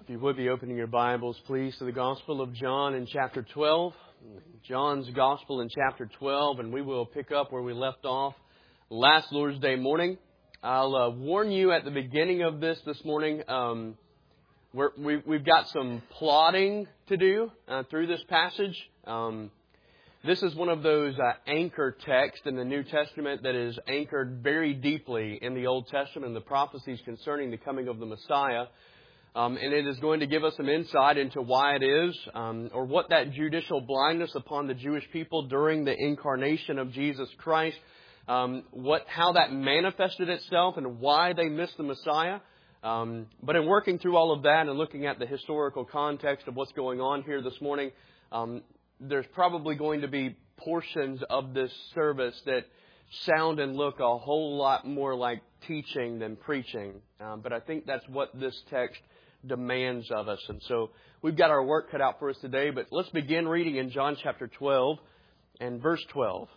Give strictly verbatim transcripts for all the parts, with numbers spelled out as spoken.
If you would be opening your Bibles, please, to the Gospel of John in chapter twelve. John's Gospel in chapter twelve, and we will pick up where we left off last Lord's Day morning. I'll uh, warn you at the beginning of this this morning, um, we're, we, we've got some plotting to do uh, through this passage. Um, this is one of those uh, anchor texts in the New Testament that is anchored very deeply in the Old Testament and the prophecies concerning the coming of the Messiah. Um, and it is going to give us some insight into why it is, um, or what that judicial blindness upon the Jewish people during the incarnation of Jesus Christ, um, what how that manifested itself and why they missed the Messiah. Um, but in working through all of that and looking at the historical context of what's going on here this morning, um, there's probably going to be portions of this service that sound and look a whole lot more like teaching than preaching. Um, but I think that's what this text demands of us. And so we've got our work cut out for us today, but let's begin reading in John chapter twelve and verse twelve.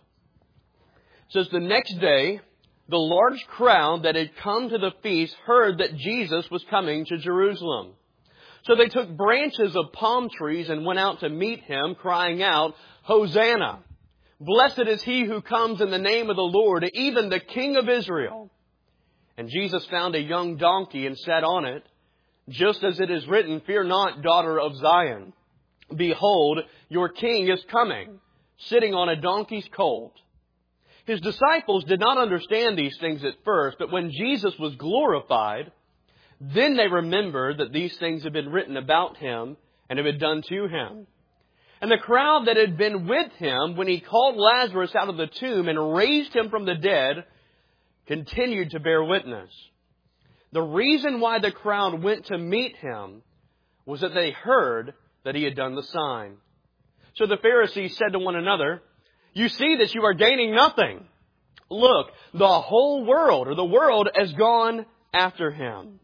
It says, "The next day, the large crowd that had come to the feast heard that Jesus was coming to Jerusalem. So they took branches of palm trees and went out to meet him, crying out, 'Hosanna! Blessed is he who comes in the name of the Lord, even the King of Israel.' And Jesus found a young donkey and sat on it, just as it is written, 'Fear not, daughter of Zion. Behold, your king is coming, sitting on a donkey's colt.' His disciples did not understand these things at first, but when Jesus was glorified, then they remembered that these things had been written about him and had been done to him. And the crowd that had been with him when he called Lazarus out of the tomb and raised him from the dead continued to bear witness. The reason why the crowd went to meet him was that they heard that he had done the sign. So the Pharisees said to one another, 'You see that you are gaining nothing. Look, the whole world, or the world, has gone after him.'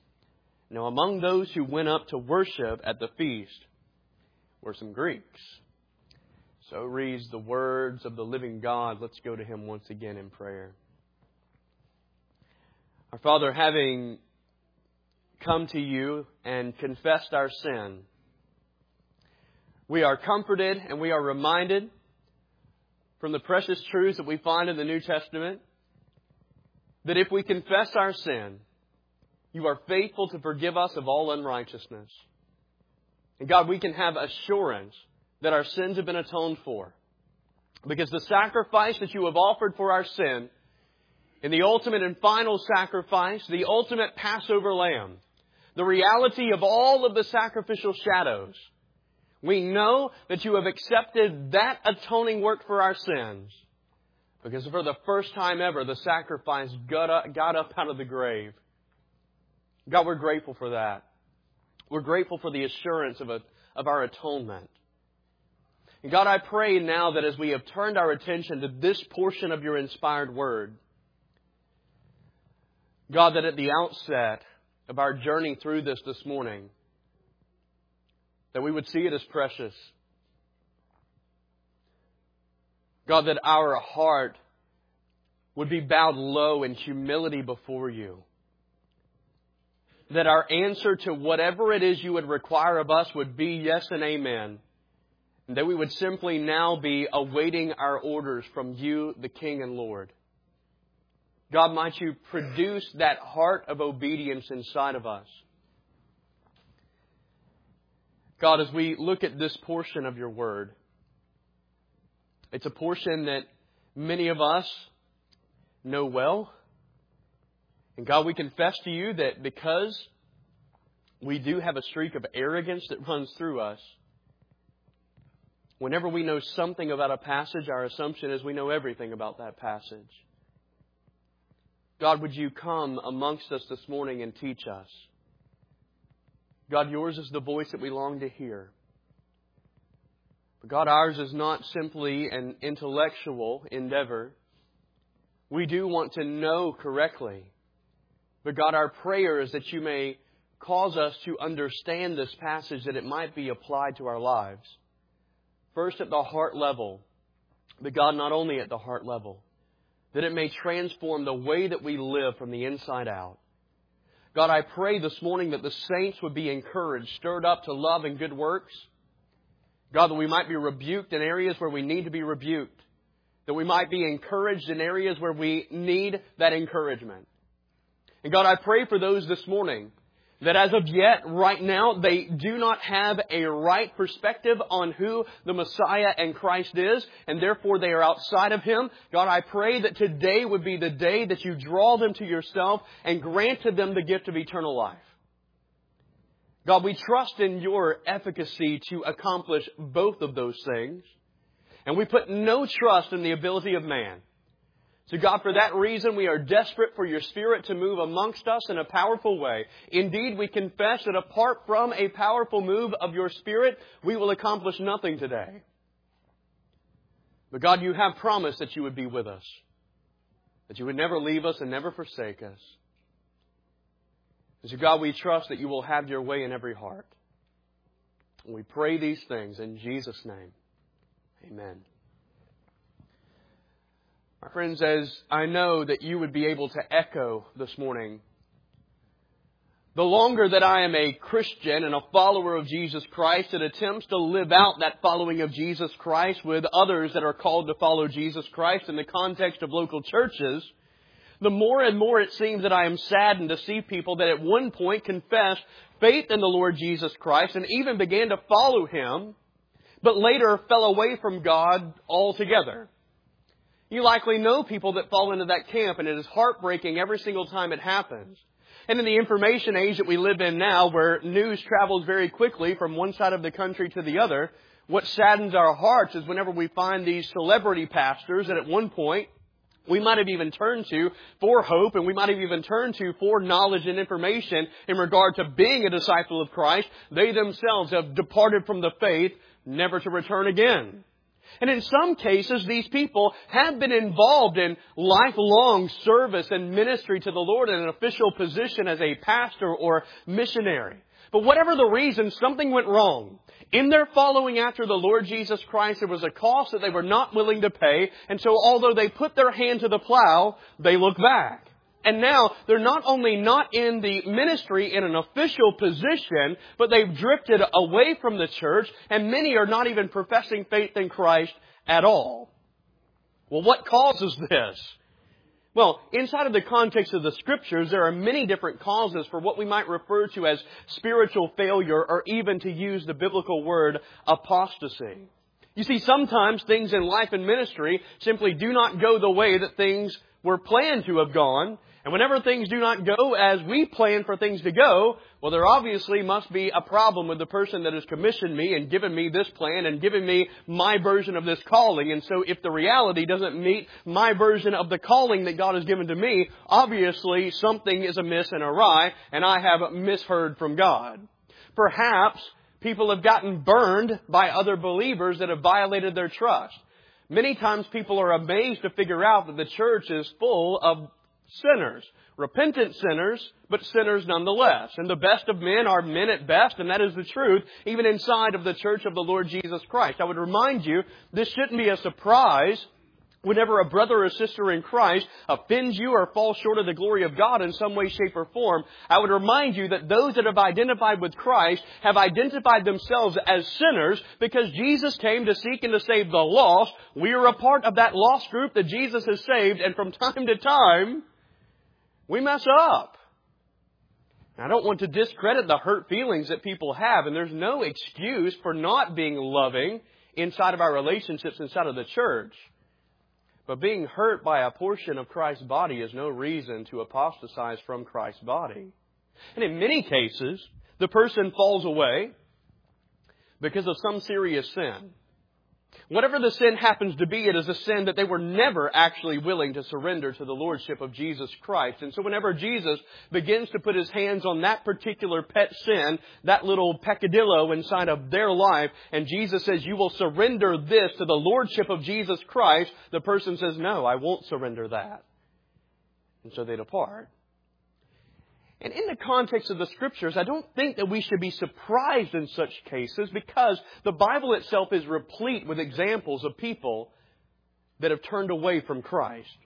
Now among those who went up to worship at the feast were some Greeks." So reads the words of the living God. Let's go to him once again in prayer. Our Father, having come to you and confessed our sin, we are comforted and we are reminded from the precious truths that we find in the New Testament that if we confess our sin, you are faithful to forgive us of all unrighteousness. And God, we can have assurance that our sins have been atoned for, because the sacrifice that you have offered for our sin in the ultimate and final sacrifice, the ultimate Passover lamb, the reality of all of the sacrificial shadows, we know that you have accepted that atoning work for our sins, because for the first time ever, the sacrifice got up, got up out of the grave. God, we're grateful for that. We're grateful for the assurance of, a, of our atonement. And God, I pray now that as we have turned our attention to this portion of your inspired word, God, that at the outset of our journey through this this morning, that we would see it as precious. God, that our heart would be bowed low in humility before you. That our answer to whatever it is you would require of us would be yes and amen. And that we would simply now be awaiting our orders from you, the King and Lord. God, might you produce that heart of obedience inside of us. God, as we look at this portion of your word, it's a portion that many of us know well. And God, we confess to you that because we do have a streak of arrogance that runs through us, whenever we know something about a passage, our assumption is we know everything about that passage. God, would you come amongst us this morning and teach us? God, yours is the voice that we long to hear. But God, ours is not simply an intellectual endeavor. We do want to know correctly. But God, our prayer is that you may cause us to understand this passage, that it might be applied to our lives. First at the heart level, but God, not only at the heart level, that it may transform the way that we live from the inside out. God, I pray this morning that the saints would be encouraged, stirred up to love and good works. God, that we might be rebuked in areas where we need to be rebuked. That we might be encouraged in areas where we need that encouragement. And God, I pray for those this morning that as of yet, right now, they do not have a right perspective on who the Messiah and Christ is, and therefore they are outside of Him. God, I pray that today would be the day that you draw them to yourself and grant to them the gift of eternal life. God, we trust in your efficacy to accomplish both of those things, and we put no trust in the ability of man. So God, for that reason, we are desperate for your Spirit to move amongst us in a powerful way. Indeed, we confess that apart from a powerful move of your Spirit, we will accomplish nothing today. But God, you have promised that you would be with us, that you would never leave us and never forsake us. And so God, we trust that you will have your way in every heart. And we pray these things in Jesus' name. Amen. My friends, as I know that you would be able to echo this morning, the longer that I am a Christian and a follower of Jesus Christ that attempts to live out that following of Jesus Christ with others that are called to follow Jesus Christ in the context of local churches, the more and more it seems that I am saddened to see people that at one point confessed faith in the Lord Jesus Christ and even began to follow Him, but later fell away from God altogether. You likely know people that fall into that camp, and it is heartbreaking every single time it happens. And in the information age that we live in now, where news travels very quickly from one side of the country to the other, what saddens our hearts is whenever we find these celebrity pastors that at one point we might have even turned to for hope, and we might have even turned to for knowledge and information in regard to being a disciple of Christ. They themselves have departed from the faith, never to return again. And in some cases, these people have been involved in lifelong service and ministry to the Lord in an official position as a pastor or missionary. But whatever the reason, something went wrong. In their following after the Lord Jesus Christ, there was a cost that they were not willing to pay. And so although they put their hand to the plow, they look back. And now they're not only not in the ministry in an official position, but they've drifted away from the church, and many are not even professing faith in Christ at all. Well, what causes this? Well, inside of the context of the Scriptures, there are many different causes for what we might refer to as spiritual failure, or even to use the biblical word apostasy. You see, sometimes things in life and ministry simply do not go the way that things were planned to have gone. And whenever things do not go as we plan for things to go, well, there obviously must be a problem with the person that has commissioned me and given me this plan and given me my version of this calling. And so if the reality doesn't meet my version of the calling that God has given to me, obviously something is amiss and awry, and I have misheard from God. Perhaps people have gotten burned by other believers that have violated their trust. Many times people are amazed to figure out that the church is full of sinners. Repentant sinners, but sinners nonetheless. And the best of men are men at best, and that is the truth, even inside of the church of the Lord Jesus Christ. I would remind you, this shouldn't be a surprise whenever a brother or sister in Christ offends you or falls short of the glory of God in some way, shape, or form. I would remind you that those that have identified with Christ have identified themselves as sinners because Jesus came to seek and to save the lost. We are a part of that lost group that Jesus has saved, and from time to time, we mess up. I don't want to discredit the hurt feelings that people have, and there's no excuse for not being loving inside of our relationships inside of the church. But being hurt by a portion of Christ's body is no reason to apostatize from Christ's body. And in many cases, the person falls away because of some serious sin. Whatever the sin happens to be, it is a sin that they were never actually willing to surrender to the Lordship of Jesus Christ. And so whenever Jesus begins to put His hands on that particular pet sin, that little peccadillo inside of their life, and Jesus says, you will surrender this to the Lordship of Jesus Christ, the person says, no, I won't surrender that. And so they depart. And in the context of the Scriptures, I don't think that we should be surprised in such cases because the Bible itself is replete with examples of people that have turned away from Christ.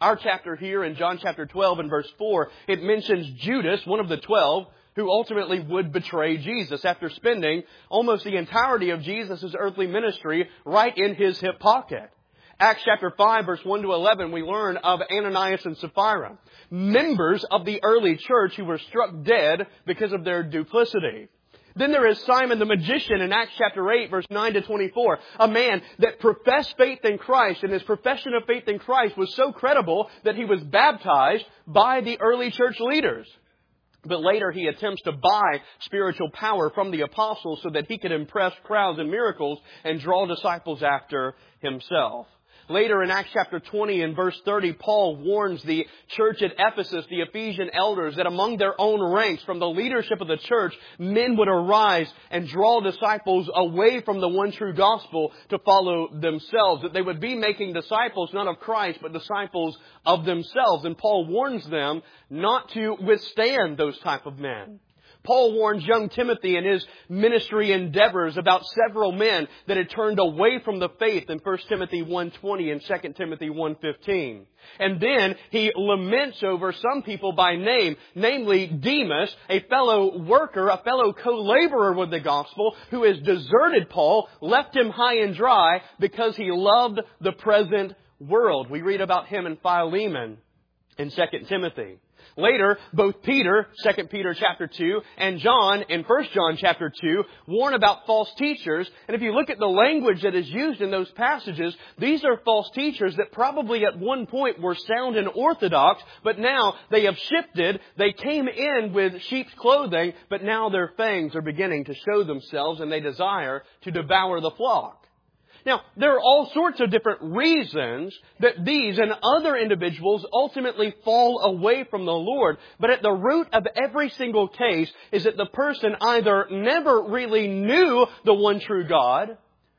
our chapter here in John chapter twelve and verse four, it mentions Judas, one of the twelve, who ultimately would betray Jesus after spending almost the entirety of Jesus' earthly ministry right in his hip pocket. Acts chapter five, verse one to eleven, we learn of Ananias and Sapphira, members of the early church who were struck dead because of their duplicity. Then there is Simon the magician in Acts chapter eight, verse nine to twenty-four, a man that professed faith in Christ, and his profession of faith in Christ was so credible that he was baptized by the early church leaders. But later he attempts to buy spiritual power from the apostles so that he could impress crowds and miracles and draw disciples after himself. Later in Acts chapter twenty and verse thirty, Paul warns the church at Ephesus, the Ephesian elders, that among their own ranks, from the leadership of the church, men would arise and draw disciples away from the one true gospel to follow themselves. That they would be making disciples not of Christ, but disciples of themselves. And Paul warns them not to withstand those type of men. Paul warns young Timothy in his ministry endeavors about several men that had turned away from the faith in First Timothy one twenty and Second Timothy one fifteen. And then he laments over some people by name, namely Demas, a fellow worker, a fellow co-laborer with the gospel, who has deserted Paul, left him high and dry because he loved the present world. We read about him in Philemon in Second Timothy. Later, both Peter, Second Peter chapter two, and John in First John chapter two warn about false teachers. And if you look at the language that is used in those passages, these are false teachers that probably at one point were sound and orthodox, but now they have shifted. They came in with sheep's clothing, but now their fangs are beginning to show themselves and they desire to devour the flock. Now, there are all sorts of different reasons that these and other individuals ultimately fall away from the Lord. But at the root of every single case is that the person either never really knew the one true God,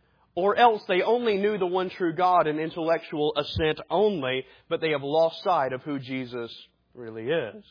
or else they only knew the one true God in intellectual assent only, but they have lost sight of who Jesus really is.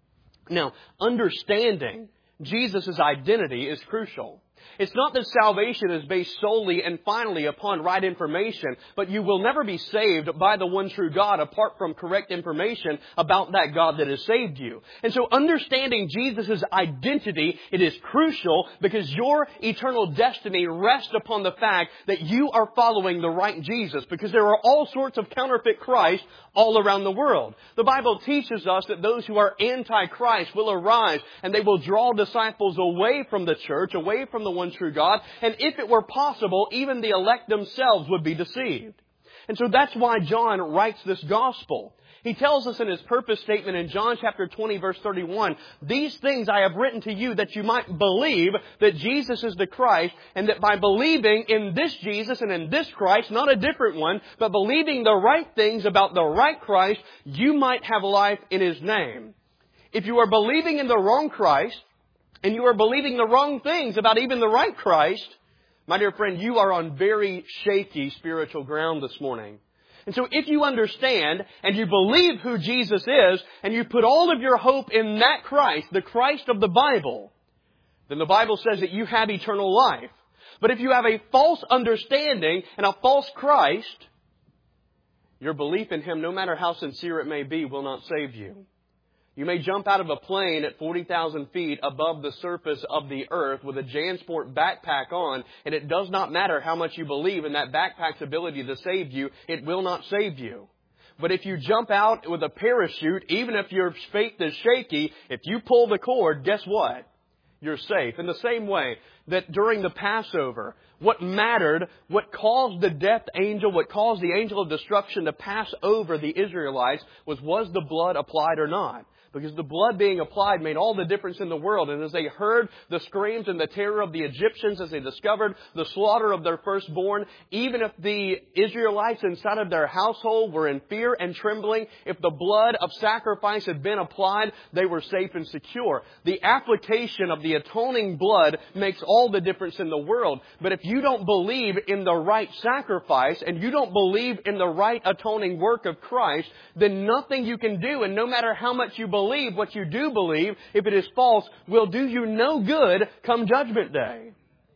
Now, understanding Jesus' identity is crucial. It's not that salvation is based solely and finally upon right information, but you will never be saved by the one true God apart from correct information about that God that has saved you. And so understanding Jesus' identity, it is crucial because your eternal destiny rests upon the fact that you are following the right Jesus, because there are all sorts of counterfeit Christ all around the world. The Bible teaches us that those who are anti-Christ will arise and they will draw disciples away from the church, away from the one true God. And if it were possible, even the elect themselves would be deceived. And so that's why John writes this gospel. He tells us in his purpose statement in John chapter twenty, verse thirty-one, "These things I have written to you that you might believe that Jesus is the Christ, and that by believing in this Jesus and in this Christ, not a different one, but believing the right things about the right Christ, you might have life in His name." If you are believing in the wrong Christ, and you are believing the wrong things about even the right Christ, my dear friend, you are on very shaky spiritual ground this morning. And so if you understand and you believe who Jesus is, and you put all of your hope in that Christ, the Christ of the Bible, then the Bible says that you have eternal life. But if you have a false understanding and a false Christ, your belief in Him, no matter how sincere it may be, will not save you. You may jump out of a plane at forty thousand feet above the surface of the earth with a JanSport backpack on, and it does not matter how much you believe in that backpack's ability to save you, it will not save you. But if you jump out with a parachute, even if your faith is shaky, if you pull the cord, guess what? You're safe. In the same way that during the Passover, what mattered, what caused the death angel, what caused the angel of destruction to pass over the Israelites was, was the blood applied or not? Because the blood being applied made all the difference in the world. And as they heard the screams and the terror of the Egyptians, as they discovered the slaughter of their firstborn, even if the Israelites inside of their household were in fear and trembling, if the blood of sacrifice had been applied, they were safe and secure. The application of the atoning blood makes all the difference in the world. But if you don't believe in the right sacrifice and you don't believe in the right atoning work of Christ, then nothing you can do, and no matter how much you believe, Believe what you do believe, if it is false, will do you no good come Judgment Day.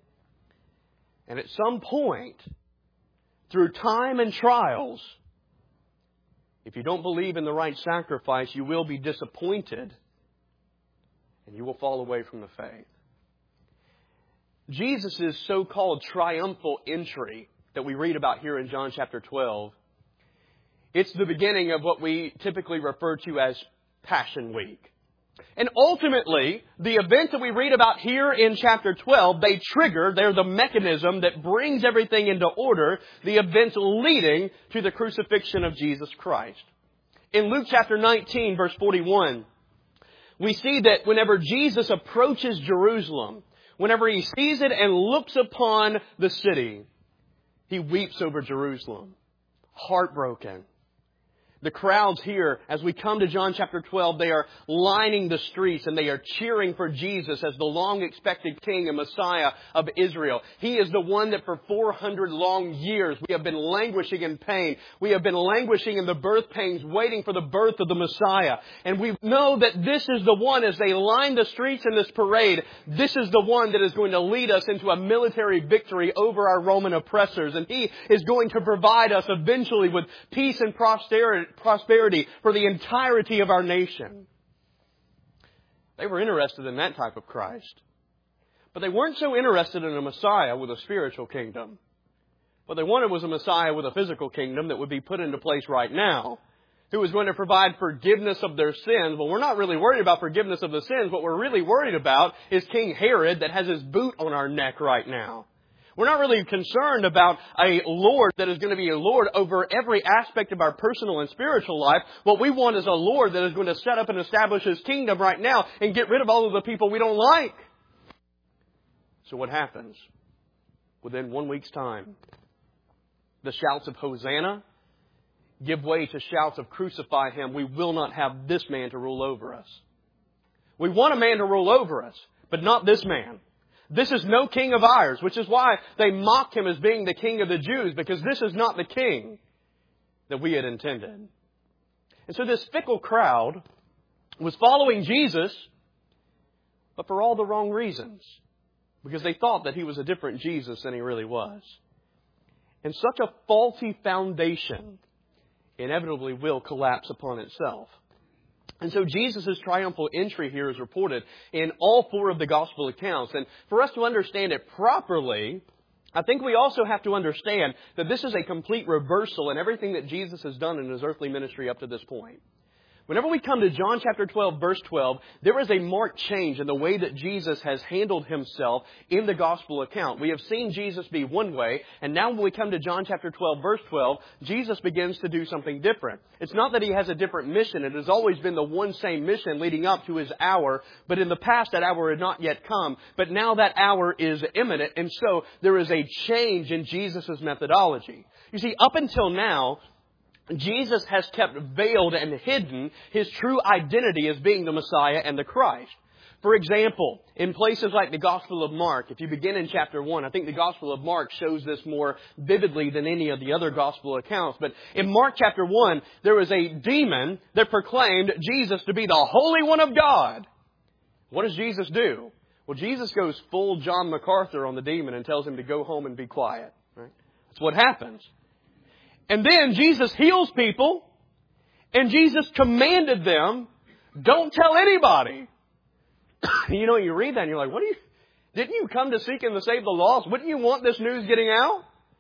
And at some point, through time and trials, If you don't believe in the right sacrifice, you will be disappointed and you will fall away from the faith. Jesus' so-called triumphal entry that we read about here in John chapter twelve, it's the beginning of what we typically refer to as Passion Week. And ultimately, the events that we read about here in chapter twelve, they trigger, they're the mechanism that brings everything into order, the events leading to the crucifixion of Jesus Christ. In Luke chapter nineteen, verse forty-one, we see that whenever Jesus approaches Jerusalem, whenever He sees it and looks upon the city, He weeps over Jerusalem, heartbroken. The crowds here, as we come to John chapter twelve, they are lining the streets and they are cheering for Jesus as the long-expected King and Messiah of Israel. He is the one that for four hundred long years we have been languishing in pain. We have been languishing in the birth pains, waiting for the birth of the Messiah. And we know that this is the one, as they line the streets in this parade, this is the one that is going to lead us into a military victory over our Roman oppressors. And He is going to provide us eventually with peace and prosperity. prosperity for the entirety of our nation. They were interested in that type of Christ. But they weren't so interested in a Messiah with a spiritual kingdom. What they wanted was a Messiah with a physical kingdom that would be put into place right now, who was going to provide forgiveness of their sins. Well, we're not really worried about forgiveness of the sins. What we're really worried about is King Herod that has his boot on our neck right now. We're not really concerned about a Lord that is going to be a Lord over every aspect of our personal and spiritual life. What we want is a Lord that is going to set up and establish His kingdom right now and get rid of all of the people we don't like. So what happens? Within one week's time, the shouts of Hosanna give way to shouts of crucify Him. We will not have this man to rule over us. We want a man to rule over us, but not this man. This is no king of ours, which is why they mocked Him as being the king of the Jews, because this is not the king that we had intended. And so this fickle crowd was following Jesus, but for all the wrong reasons, because they thought that He was a different Jesus than He really was. And such a faulty foundation inevitably will collapse upon itself. And so Jesus' triumphal entry here is reported in all four of the gospel accounts. And for us to understand it properly, I think we also have to understand that this is a complete reversal in everything that Jesus has done in His earthly ministry up to this point. Whenever we come to John chapter twelve, verse twelve, there is a marked change in the way that Jesus has handled Himself in the gospel account. We have seen Jesus be one way, and now when we come to John chapter twelve, verse twelve, Jesus begins to do something different. It's not that He has a different mission. It has always been the one same mission leading up to His hour, but in the past that hour had not yet come. But now that hour is imminent, and so there is a change in Jesus' methodology. You see, up until now, Jesus has kept veiled and hidden His true identity as being the Messiah and the Christ. For example, in places like the Gospel of Mark, if you begin in chapter one, I think the Gospel of Mark shows this more vividly than any of the other Gospel accounts. But in Mark chapter one, there was a demon that proclaimed Jesus to be the Holy One of God. What does Jesus do? Well, Jesus goes full John MacArthur on the demon and tells him to go home and be quiet. Right? That's what happens. And then Jesus heals people, and Jesus commanded them, don't tell anybody. You know, you read that and you're like, what do you, didn't you come to seek and to save the lost? Wouldn't you want this news getting out?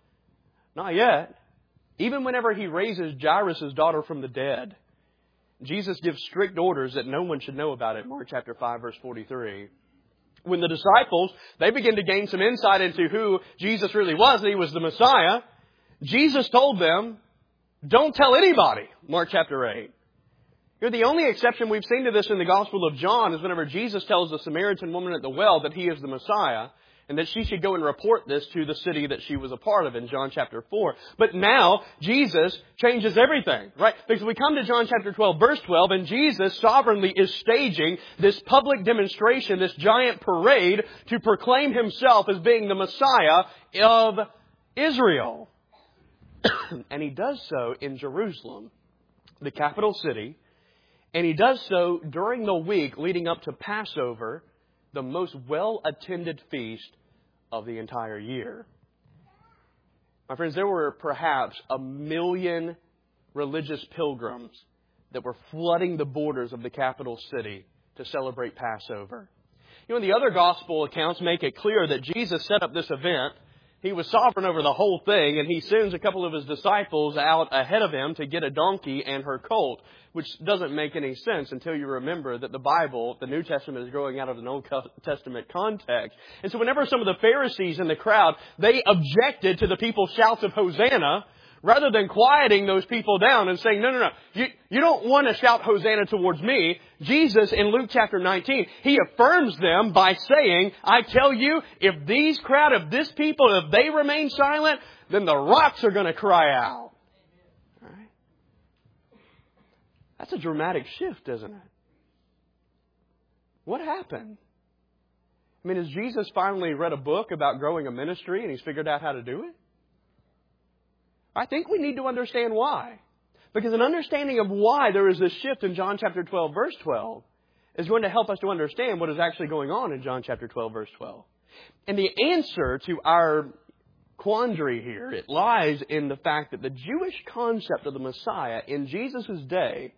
Not yet. Even whenever He raises Jairus' daughter from the dead, Jesus gives strict orders that no one should know about it. Mark chapter five, verse forty-three. When the disciples, they begin to gain some insight into who Jesus really was, that He was the Messiah, Jesus told them, don't tell anybody, Mark chapter eight. Here, the only exception we've seen to this in the Gospel of John is whenever Jesus tells the Samaritan woman at the well that He is the Messiah and that she should go and report this to the city that she was a part of in John chapter four. But now, Jesus changes everything, right? Because we come to John chapter twelve, verse twelve, and Jesus sovereignly is staging this public demonstration, this giant parade, to proclaim Himself as being the Messiah of Israel. And He does so in Jerusalem, the capital city. And He does so during the week leading up to Passover, the most well-attended feast of the entire year. My friends, there were perhaps a million religious pilgrims that were flooding the borders of the capital city to celebrate Passover. You know, the other gospel accounts make it clear that Jesus set up this event. He was sovereign over the whole thing, and He sends a couple of His disciples out ahead of Him to get a donkey and her colt, which doesn't make any sense until you remember that the Bible, the New Testament, is growing out of an Old Testament context. And so whenever some of the Pharisees in the crowd, they objected to the people's shouts of Hosanna, rather than quieting those people down and saying, no, no, no, you, you don't want to shout Hosanna towards me. Jesus, in Luke chapter nineteen, He affirms them by saying, I tell you, if these crowd, if this people, if they remain silent, then the rocks are going to cry out. All right? That's a dramatic shift, isn't it? What happened? I mean, has Jesus finally read a book about growing a ministry and He's figured out how to do it? I think we need to understand why. Because an understanding of why there is this shift in John chapter twelve, verse twelve, is going to help us to understand what is actually going on in John chapter twelve, verse twelve. And the answer to our quandary here, it lies in the fact that the Jewish concept of the Messiah in Jesus' day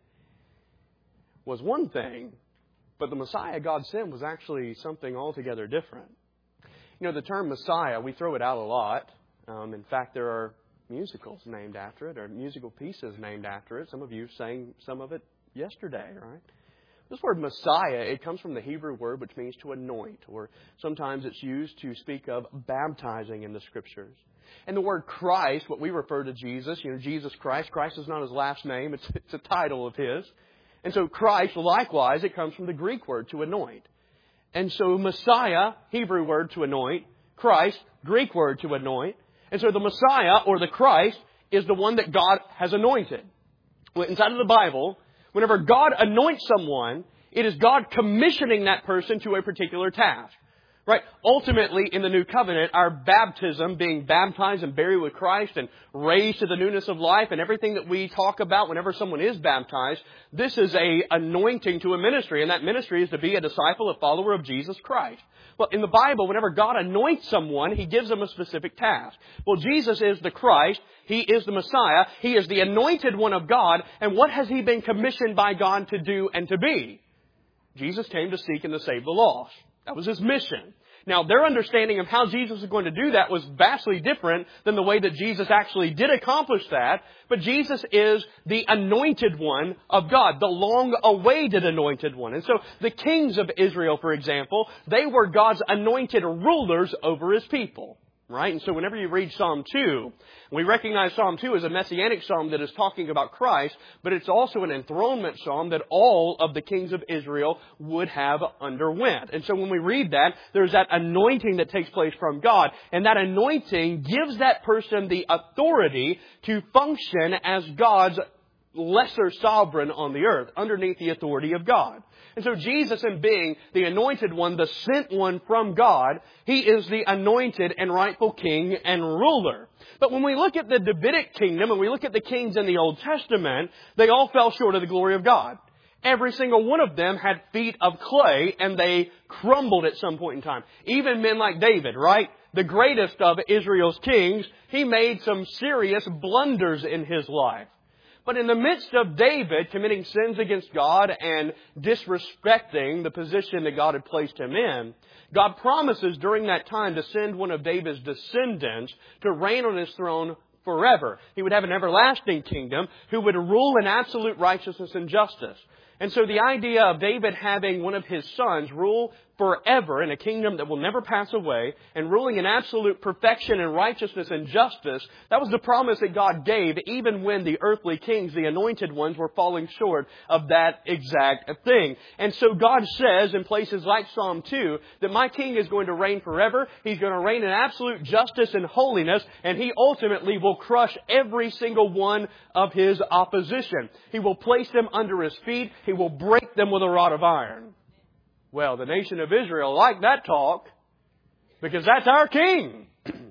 was one thing, but the Messiah God sent was actually something altogether different. You know, the term Messiah, we throw it out a lot. Um, in fact, there are musicals named after it, or musical pieces named after it. Some of you sang some of it yesterday, right? This word Messiah, it comes from the Hebrew word which means to anoint, or sometimes it's used to speak of baptizing in the Scriptures. And the word Christ, what we refer to Jesus, you know, Jesus Christ, Christ is not His last name, it's, it's a title of His. And so Christ, likewise, it comes from the Greek word to anoint. And so Messiah, Hebrew word to anoint, Christ, Greek word to anoint. And so the Messiah, or the Christ, is the one that God has anointed. Inside of the Bible, whenever God anoints someone, it is God commissioning that person to a particular task. Right? Ultimately, in the New Covenant, our baptism, being baptized and buried with Christ and raised to the newness of life, and everything that we talk about whenever someone is baptized, this is a anointing to a ministry, and that ministry is to be a disciple, a follower of Jesus Christ. Well, in the Bible, whenever God anoints someone, He gives them a specific task. Well, Jesus is the Christ. He is the Messiah. He is the anointed one of God. And what has He been commissioned by God to do and to be? Jesus came to seek and to save the lost. That was His mission. Now, their understanding of how Jesus was going to do that was vastly different than the way that Jesus actually did accomplish that. But Jesus is the anointed one of God, the long-awaited anointed one. And so the kings of Israel, for example, they were God's anointed rulers over His people. Right? And so whenever you read Psalm two, we recognize Psalm two as a messianic psalm that is talking about Christ, but it's also an enthronement psalm that all of the kings of Israel would have underwent. And so when we read that, there's that anointing that takes place from God, and that anointing gives that person the authority to function as God's lesser sovereign on the earth, underneath the authority of God. And so Jesus, in being the anointed one, the sent one from God, He is the anointed and rightful king and ruler. But when we look at the Davidic kingdom and we look at the kings in the Old Testament, they all fell short of the glory of God. Every single one of them had feet of clay and they crumbled at some point in time. Even men like David, right? The greatest of Israel's kings, he made some serious blunders in his life. But in the midst of David committing sins against God and disrespecting the position that God had placed him in, God promises during that time to send one of David's descendants to reign on His throne forever. He would have an everlasting kingdom who would rule in absolute righteousness and justice. And so the idea of David having one of his sons rule forever in a kingdom that will never pass away and ruling in absolute perfection and righteousness and justice, that was the promise that God gave even when the earthly kings, the anointed ones, were falling short of that exact thing. And so God says in places like Psalm two that my king is going to reign forever. He's going to reign in absolute justice and holiness, and He ultimately will crush every single one of His opposition. He will place them under His feet. He will break them with a rod of iron. Well, the nation of Israel liked that talk because that's our king.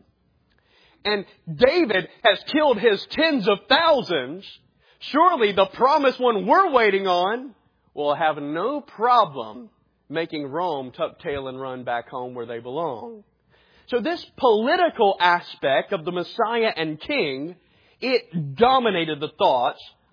And David has killed his tens of thousands. Surely the promised one we're waiting on will have no problem making Rome tuck tail and run back home where they belong. So this political aspect of the Messiah and King, it dominated the thoughts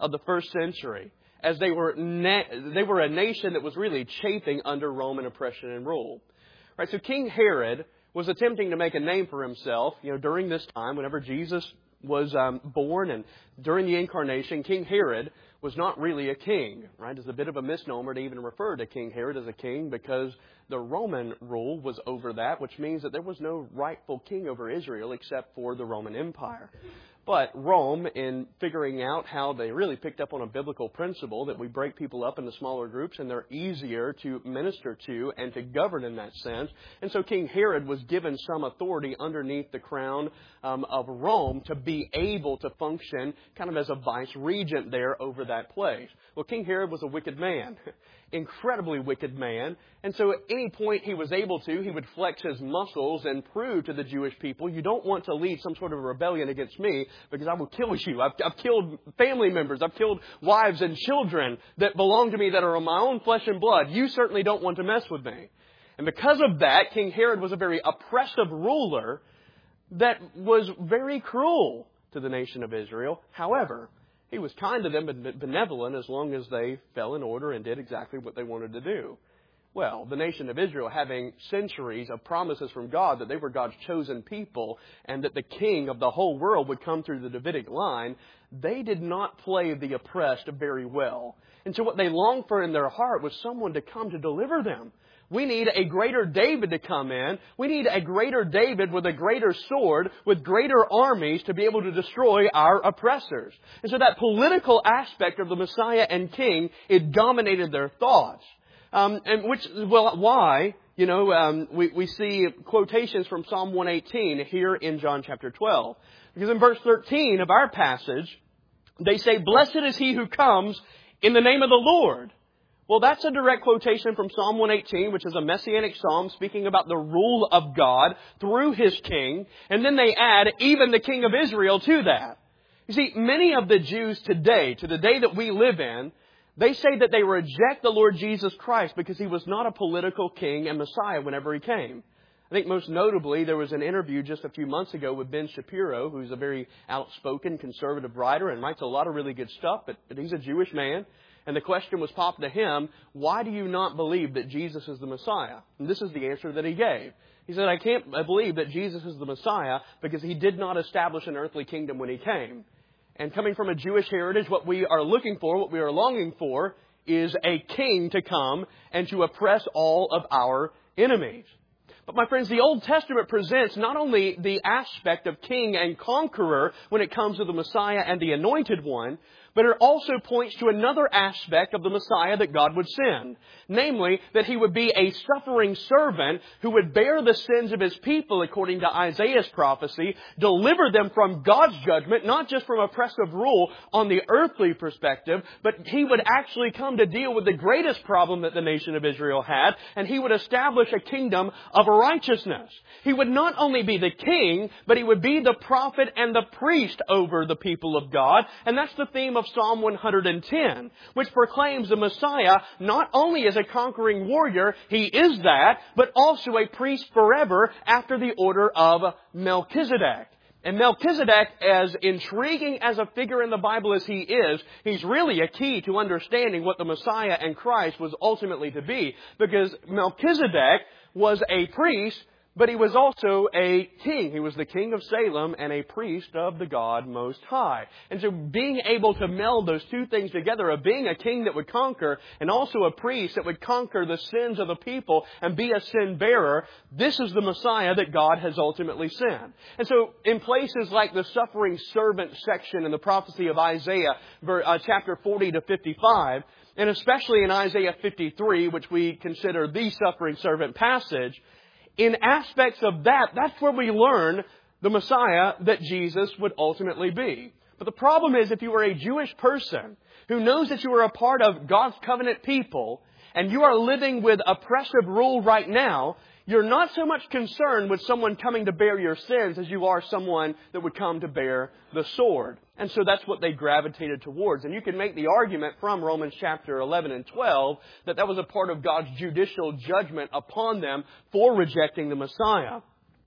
of the first century, as they were na- they were a nation that was really chafing under Roman oppression and rule. Right, so King Herod was attempting to make a name for himself, you know, during this time, whenever Jesus was um, born and during the incarnation. King Herod was not really a king, right? It's a bit of a misnomer to even refer to King Herod as a king, because the Roman rule was over that, which means that there was no rightful king over Israel except for the Roman Empire. But Rome, in figuring out how they really picked up on a biblical principle that we break people up into smaller groups and they're easier to minister to and to govern in that sense. And so King Herod was given some authority underneath the crown um, of Rome to be able to function kind of as a vice regent there over that place. Well, King Herod was a wicked man. Incredibly wicked man. And so at any point he was able to, he would flex his muscles and prove to the Jewish people, you don't want to lead some sort of rebellion against me, because I will kill you. I've, I've killed family members. I've killed wives and children that belong to me that are of my own flesh and blood. You certainly don't want to mess with me. And because of that, King Herod was a very oppressive ruler that was very cruel to the nation of Israel. However, he was kind to them and benevolent as long as they fell in order and did exactly what they wanted to do. Well, the nation of Israel, having centuries of promises from God that they were God's chosen people and that the king of the whole world would come through the Davidic line, they did not play the oppressed very well. And so what they longed for in their heart was someone to come to deliver them. We need a greater David to come in. We need a greater David with a greater sword, with greater armies to be able to destroy our oppressors. And so that political aspect of the Messiah and King, it dominated their thoughts. Um, and which, well, why, you know, um, we, we see quotations from Psalm one eighteen here in John chapter twelve. Because in verse thirteen of our passage, they say, "Blessed is he who comes in the name of the Lord." Well, that's a direct quotation from Psalm one eighteen, which is a messianic psalm speaking about the rule of God through His King. And then they add even the King of Israel to that. You see, many of the Jews today, to the day that we live in, they say that they reject the Lord Jesus Christ because He was not a political king and Messiah whenever He came. I think most notably, there was an interview just a few months ago with Ben Shapiro, who's a very outspoken conservative writer and writes a lot of really good stuff, but, but he's a Jewish man. And the question was popped to him, why do you not believe that Jesus is the Messiah? And this is the answer that he gave. He said, I can't believe that Jesus is the Messiah because He did not establish an earthly kingdom when He came. And coming from a Jewish heritage, what we are looking for, what we are longing for, is a king to come and to oppress all of our enemies. But my friends, the Old Testament presents not only the aspect of king and conqueror when it comes to the Messiah and the Anointed One, but it also points to another aspect of the Messiah that God would send. Namely, that He would be a suffering servant who would bear the sins of His people, according to Isaiah's prophecy, deliver them from God's judgment, not just from oppressive rule on the earthly perspective, but He would actually come to deal with the greatest problem that the nation of Israel had, and He would establish a kingdom of righteousness. He would not only be the king, but He would be the prophet and the priest over the people of God. And that's the theme of Psalm one hundred ten, which proclaims the Messiah not only as a conquering warrior, He is that, but also a priest forever after the order of Melchizedek. And Melchizedek, as intriguing as a figure in the Bible as he is, he's really a key to understanding what the Messiah and Christ was ultimately to be. Because Melchizedek was a priest, but he was also a king. He was the king of Salem and a priest of the God Most High. And so being able to meld those two things together, of being a king that would conquer and also a priest that would conquer the sins of the people and be a sin bearer, this is the Messiah that God has ultimately sent. And so in places like the suffering servant section in the prophecy of Isaiah, chapter forty to fifty-five, and especially in Isaiah fifty-three, which we consider the suffering servant passage, in aspects of that, that's where we learn the Messiah that Jesus would ultimately be. But the problem is, if you are a Jewish person who knows that you are a part of God's covenant people and you are living with oppressive rule right now, you're not so much concerned with someone coming to bear your sins as you are someone that would come to bear the sword. And so that's what they gravitated towards. And you can make the argument from Romans chapter eleven and twelve that that was a part of God's judicial judgment upon them for rejecting the Messiah.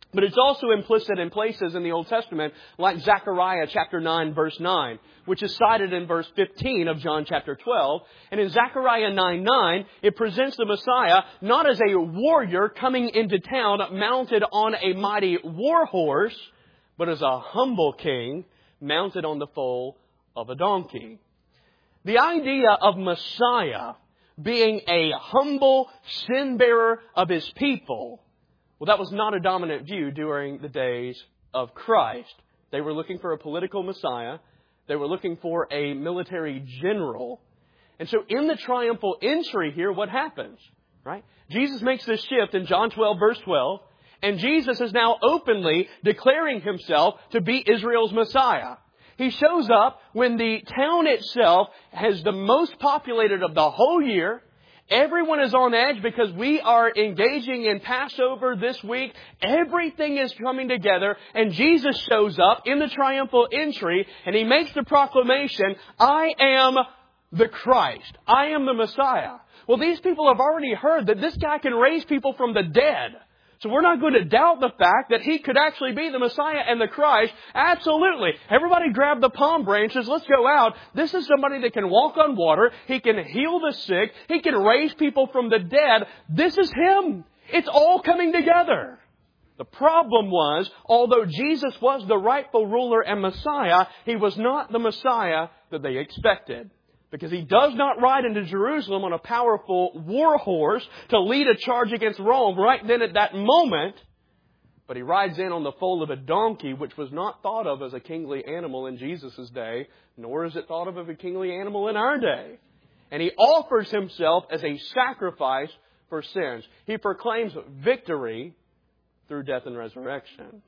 But it's also implicit in places in the Old Testament, like Zechariah chapter nine, verse nine, which is cited in verse fifteen of John chapter twelve. And in Zechariah nine nine, it presents the Messiah not as a warrior coming into town mounted on a mighty war horse, but as a humble king mounted on the foal of a donkey. The idea of Messiah being a humble sin-bearer of His people, well, that was not a dominant view during the days of Christ. They were looking for a political Messiah. They were looking for a military general. And so in the triumphal entry here, what happens? Right? Jesus makes this shift in John twelve, verse twelve. And Jesus is now openly declaring Himself to be Israel's Messiah. He shows up when the town itself has the most populated of the whole year. Everyone is on edge because we are engaging in Passover this week. Everything is coming together, and Jesus shows up in the triumphal entry, and He makes the proclamation, I am the Christ. I am the Messiah. Well, these people have already heard that this guy can raise people from the dead. So we're not going to doubt the fact that He could actually be the Messiah and the Christ. Absolutely. Everybody grab the palm branches. Let's go out. This is somebody that can walk on water. He can heal the sick. He can raise people from the dead. This is Him. It's all coming together. The problem was, although Jesus was the rightful ruler and Messiah, He was not the Messiah that they expected. Because He does not ride into Jerusalem on a powerful war horse to lead a charge against Rome right then at that moment. But He rides in on the foal of a donkey, which was not thought of as a kingly animal in Jesus' day, nor is it thought of as a kingly animal in our day. And He offers Himself as a sacrifice for sins. He proclaims victory through death and resurrection.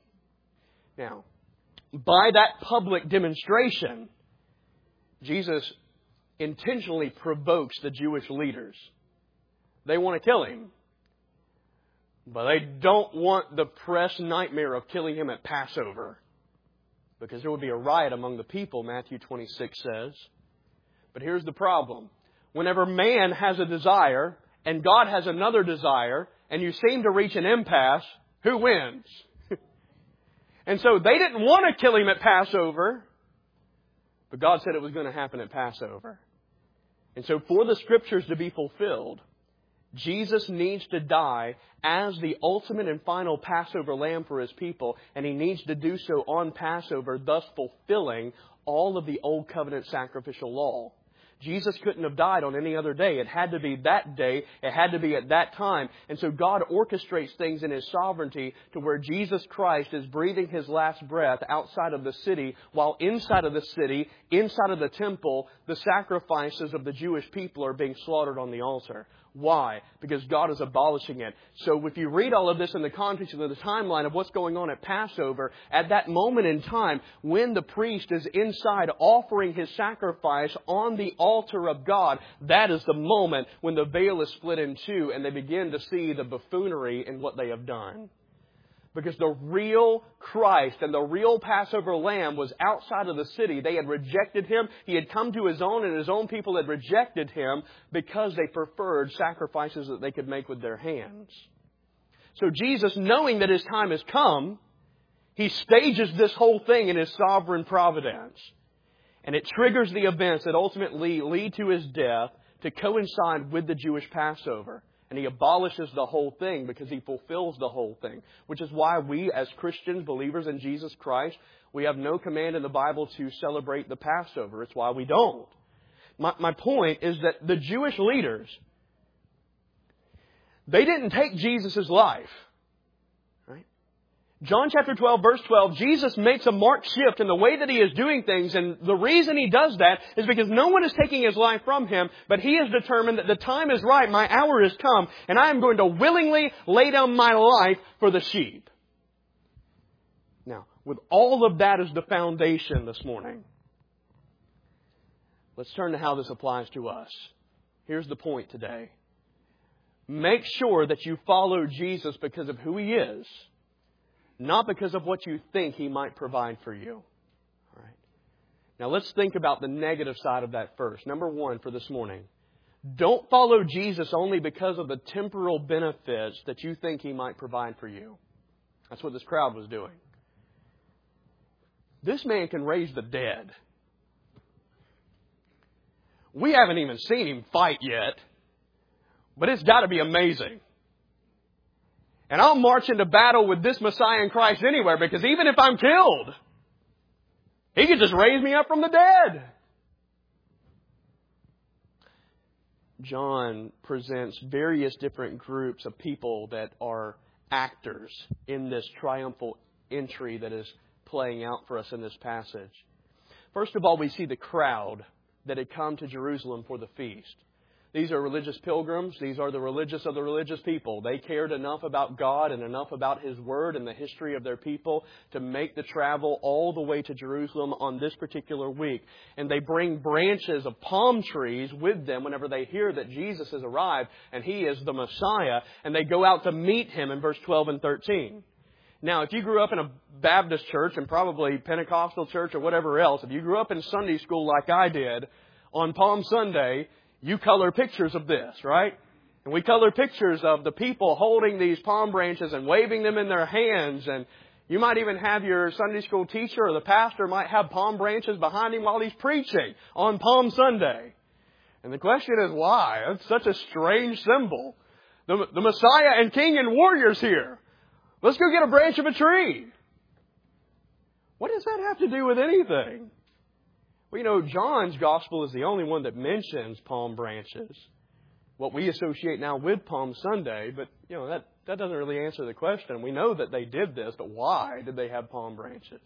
Now, by that public demonstration, Jesus intentionally provokes the Jewish leaders. They want to kill Him. But they don't want the press nightmare of killing Him at Passover. Because there would be a riot among the people, Matthew twenty-six says. But here's the problem. Whenever man has a desire and God has another desire, and you seem to reach an impasse, who wins? And so they didn't want to kill Him at Passover, but God said it was going to happen at Passover. And so for the Scriptures to be fulfilled, Jesus needs to die as the ultimate and final Passover lamb for His people. And He needs to do so on Passover, thus fulfilling all of the Old Covenant sacrificial law. Jesus couldn't have died on any other day. It had to be that day. It had to be at that time. And so God orchestrates things in His sovereignty to where Jesus Christ is breathing His last breath outside of the city, while inside of the city, inside of the temple, the sacrifices of the Jewish people are being slaughtered on the altar. Why? Because God is abolishing it. So if you read all of this in the context of the timeline of what's going on at Passover, at that moment in time, when the priest is inside offering his sacrifice on the altar of God, that is the moment when the veil is split in two and they begin to see the buffoonery in what they have done. Because the real Christ and the real Passover lamb was outside of the city. They had rejected Him. He had come to His own, and His own people had rejected Him because they preferred sacrifices that they could make with their hands. So Jesus, knowing that His time has come, He stages this whole thing in His sovereign providence. And it triggers the events that ultimately lead to His death to coincide with the Jewish Passover. And He abolishes the whole thing because He fulfills the whole thing. Which is why we, as Christians, believers in Jesus Christ, we have no command in the Bible to celebrate the Passover. It's why we don't. My, my point is that the Jewish leaders, they didn't take Jesus' life. Right? John chapter twelve, verse twelve, Jesus makes a marked shift in the way that He is doing things. And the reason He does that is because no one is taking His life from Him, but He has determined that the time is right, my hour has come, and I am going to willingly lay down my life for the sheep. Now, with all of that as the foundation this morning, let's turn to how this applies to us. Here's the point today. Make sure that you follow Jesus because of who He is, not because of what you think He might provide for you. All right. Now let's think about the negative side of that first. Number one for this morning. Don't follow Jesus only because of the temporal benefits that you think He might provide for you. That's what this crowd was doing. This man can raise the dead. We haven't even seen him fight yet, but it's got to be amazing. And I'll march into battle with this Messiah in Christ anywhere, because even if I'm killed, He could just raise me up from the dead. John presents various different groups of people that are actors in this triumphal entry that is playing out for us in this passage. First of all, we see the crowd that had come to Jerusalem for the feast. These are religious pilgrims. These are the religious of the religious people. They cared enough about God and enough about His Word and the history of their people to make the travel all the way to Jerusalem on this particular week. And they bring branches of palm trees with them whenever they hear that Jesus has arrived and He is the Messiah. And they go out to meet Him in verse twelve and thirteen. Now, if you grew up in a Baptist church and probably Pentecostal church or whatever else, if you grew up in Sunday school like I did, on Palm Sunday, you color pictures of this, right? And we color pictures of the people holding these palm branches and waving them in their hands. And you might even have your Sunday school teacher or the pastor might have palm branches behind him while he's preaching on Palm Sunday. And the question is why? It's such a strange symbol. The, the Messiah and King and warrior's here. Let's go get a branch of a tree. What does that have to do with anything? Well, you know, John's gospel is the only one that mentions palm branches. What we associate now with Palm Sunday, but, you know, that, that doesn't really answer the question. We know that they did this, but why did they have palm branches?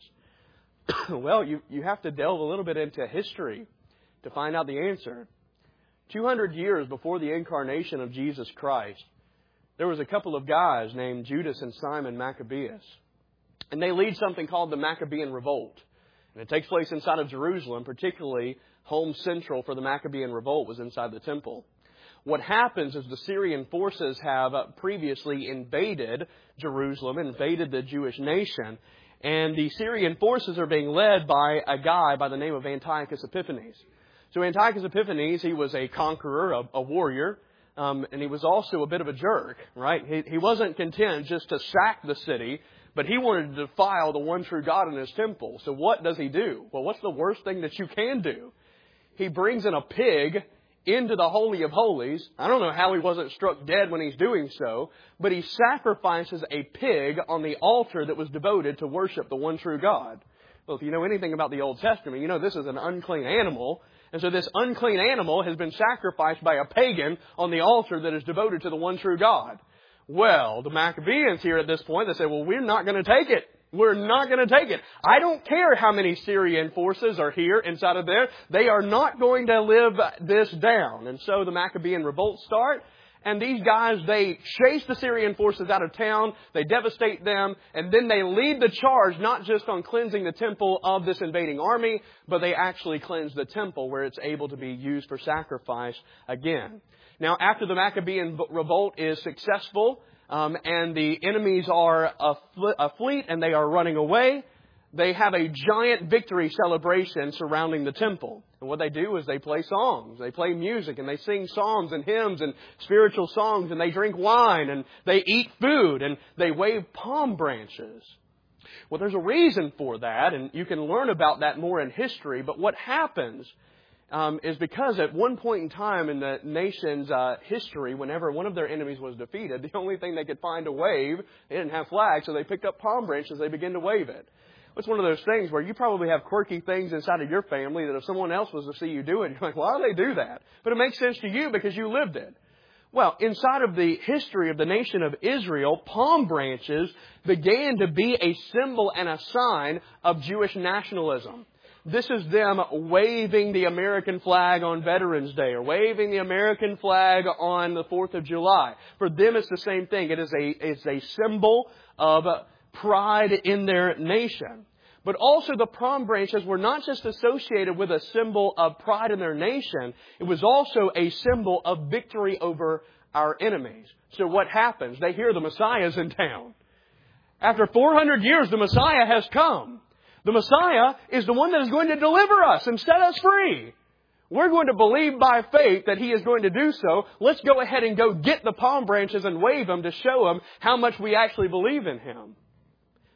Well, you, you have to delve a little bit into history to find out the answer. two hundred years before the incarnation of Jesus Christ, there was a couple of guys named Judas and Simon Maccabeus. And they lead something called the Maccabean Revolt. And it takes place inside of Jerusalem, particularly home central for the Maccabean Revolt was inside the temple. What happens is the Syrian forces have previously invaded Jerusalem, invaded the Jewish nation. And the Syrian forces are being led by a guy by the name of Antiochus Epiphanes. So Antiochus Epiphanes, he was a conqueror, a, a warrior. Um, and he was also a bit of a jerk, right? He, he wasn't content just to sack the city, but he wanted to defile the one true God in His temple. So what does he do? Well, what's the worst thing that you can do? He brings in a pig into the Holy of Holies. I don't know how he wasn't struck dead when he's doing so, but he sacrifices a pig on the altar that was devoted to worship the one true God. Well, if you know anything about the Old Testament, you know this is an unclean animal. And so this unclean animal has been sacrificed by a pagan on the altar that is devoted to the one true God. Well, the Maccabeans here at this point, they say, well, we're not going to take it. We're not going to take it. I don't care how many Syrian forces are here inside of there. They are not going to live this down. And so the Maccabean revolt start. And these guys, they chase the Syrian forces out of town. They devastate them. And then they lead the charge not just on cleansing the temple of this invading army, but they actually cleanse the temple where it's able to be used for sacrifice again. Now, after the Maccabean revolt is successful um, and the enemies are a fleet and they are running away, they have a giant victory celebration surrounding the temple. And what they do is they play songs, they play music, and they sing psalms and hymns and spiritual songs, and they drink wine, and they eat food, and they wave palm branches. Well, there's a reason for that, and you can learn about that more in history. But what happens um, is because at one point in time in the nation's uh, history, whenever one of their enemies was defeated, the only thing they could find to wave, they didn't have flags, so they picked up palm branches, they began to wave it. It's one of those things where you probably have quirky things inside of your family that if someone else was to see you do it, you're like, why do they do that? But it makes sense to you because you lived it. Well, inside of the history of the nation of Israel, palm branches began to be a symbol and a sign of Jewish nationalism. This is them waving the American flag on Veterans Day or waving the American flag on the fourth of July. For them, it's the same thing. It is a, it's a symbol of pride in their nation. But also the palm branches were not just associated with a symbol of pride in their nation. It was also a symbol of victory over our enemies. So what happens? They hear the Messiah's in town. After four hundred years, the Messiah has come. The Messiah is the one that is going to deliver us and set us free. We're going to believe by faith that He is going to do so. Let's go ahead and go get the palm branches and wave them to show Him how much we actually believe in Him.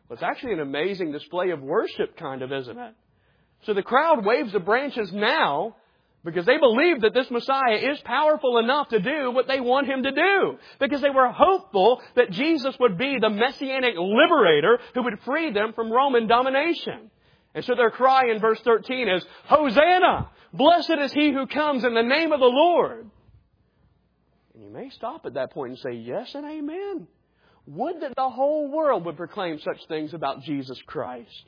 Well, it's actually an amazing display of worship, kind of, isn't it? So the crowd waves the branches now because they believe that this Messiah is powerful enough to do what they want Him to do. Because they were hopeful that Jesus would be the Messianic liberator who would free them from Roman domination. And so their cry in verse thirteen is, Hosanna! Blessed is He who comes in the name of the Lord. And you may stop at that point and say, yes and amen. Would that the whole world would proclaim such things about Jesus Christ.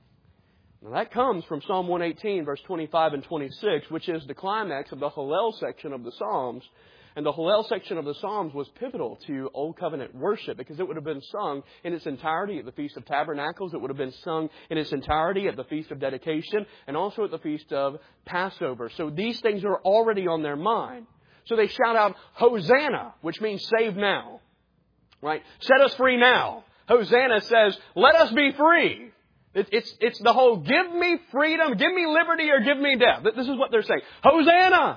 Now that comes from Psalm one eighteen, verse twenty-five and twenty-six, which is the climax of the Hallel section of the Psalms. And the Hallel section of the Psalms was pivotal to Old Covenant worship because it would have been sung in its entirety at the Feast of Tabernacles. It would have been sung in its entirety at the Feast of Dedication and also at the Feast of Passover. So these things are already on their mind. So they shout out, Hosanna, which means save now. Right? Set us free now. Hosanna says, let us be free. It's, it's, it's the whole give me freedom, give me liberty, or give me death. This is what they're saying. Hosanna!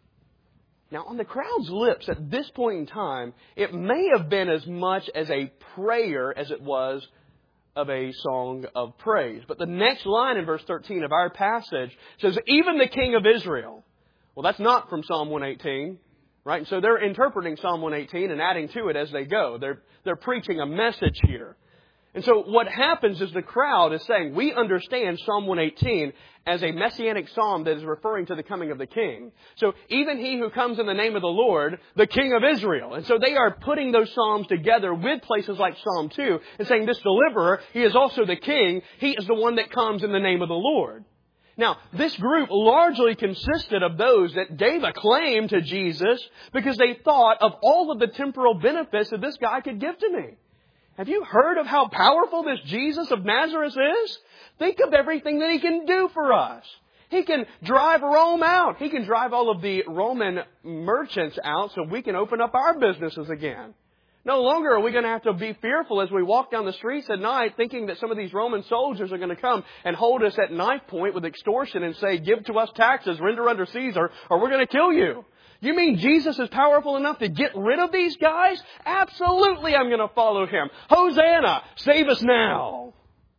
Now, on the crowd's lips at this point in time, it may have been as much as a prayer as it was of a song of praise. But the next line in verse thirteen of our passage says, even the King of Israel. Well, that's not from Psalm one eighteen, right? And so they're interpreting Psalm one eighteen and adding to it as they go. They're, they're preaching a message here. And so what happens is the crowd is saying, we understand Psalm one eighteen as a messianic psalm that is referring to the coming of the King. So even He who comes in the name of the Lord, the King of Israel. And so they are putting those psalms together with places like Psalm two and saying this deliverer, He is also the King. He is the one that comes in the name of the Lord. Now, this group largely consisted of those that gave a claim to Jesus because they thought of all of the temporal benefits that this guy could give to me. Have you heard of how powerful this Jesus of Nazareth is? Think of everything that He can do for us. He can drive Rome out. He can drive all of the Roman merchants out so we can open up our businesses again. No longer are we going to have to be fearful as we walk down the streets at night thinking that some of these Roman soldiers are going to come and hold us at knife point with extortion and say, give to us taxes, render under Caesar, or we're going to kill you. You mean Jesus is powerful enough to get rid of these guys? Absolutely, I'm going to follow Him. Hosanna, save us now.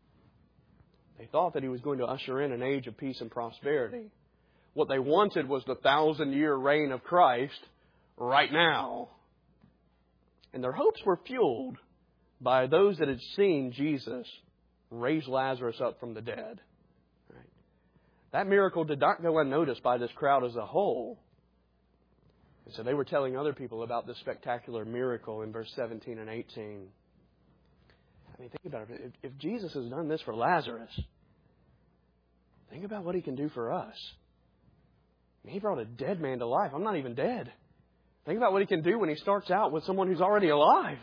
They thought that He was going to usher in an age of peace and prosperity. What they wanted was the thousand-year reign of Christ right now. And their hopes were fueled by those that had seen Jesus raise Lazarus up from the dead. Right? That miracle did not go unnoticed by this crowd as a whole. And so they were telling other people about this spectacular miracle in verse seventeen and eighteen. I mean, think about it. If, if Jesus has done this for Lazarus, think about what He can do for us. I mean, He brought a dead man to life. I'm not even dead. Think about what He can do when He starts out with someone who's already alive.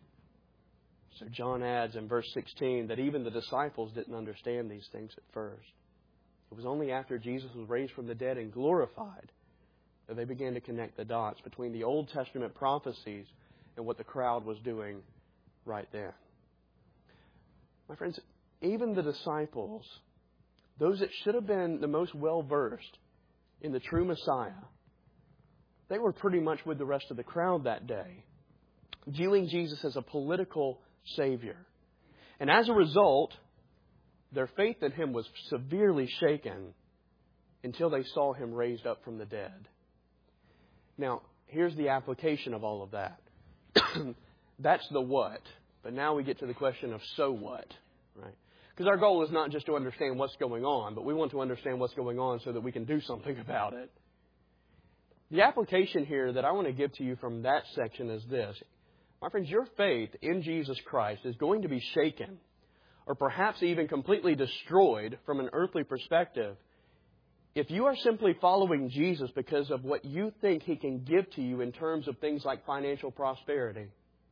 So John adds in verse sixteen that even the disciples didn't understand these things at first. It was only after Jesus was raised from the dead and glorified that they began to connect the dots between the Old Testament prophecies and what the crowd was doing right then. My friends, even the disciples, those that should have been the most well-versed in the true Messiah, they were pretty much with the rest of the crowd that day, viewing Jesus as a political Savior. And as a result, their faith in Him was severely shaken until they saw Him raised up from the dead. Now, here's the application of all of that. That's the what. But now we get to the question of so what, right? Because our goal is not just to understand what's going on, but we want to understand what's going on so that we can do something about it. The application here that I want to give to you from that section is this. My friends, your faith in Jesus Christ is going to be shaken, or perhaps even completely destroyed from an earthly perspective, if you are simply following Jesus because of what you think He can give to you in terms of things like financial prosperity.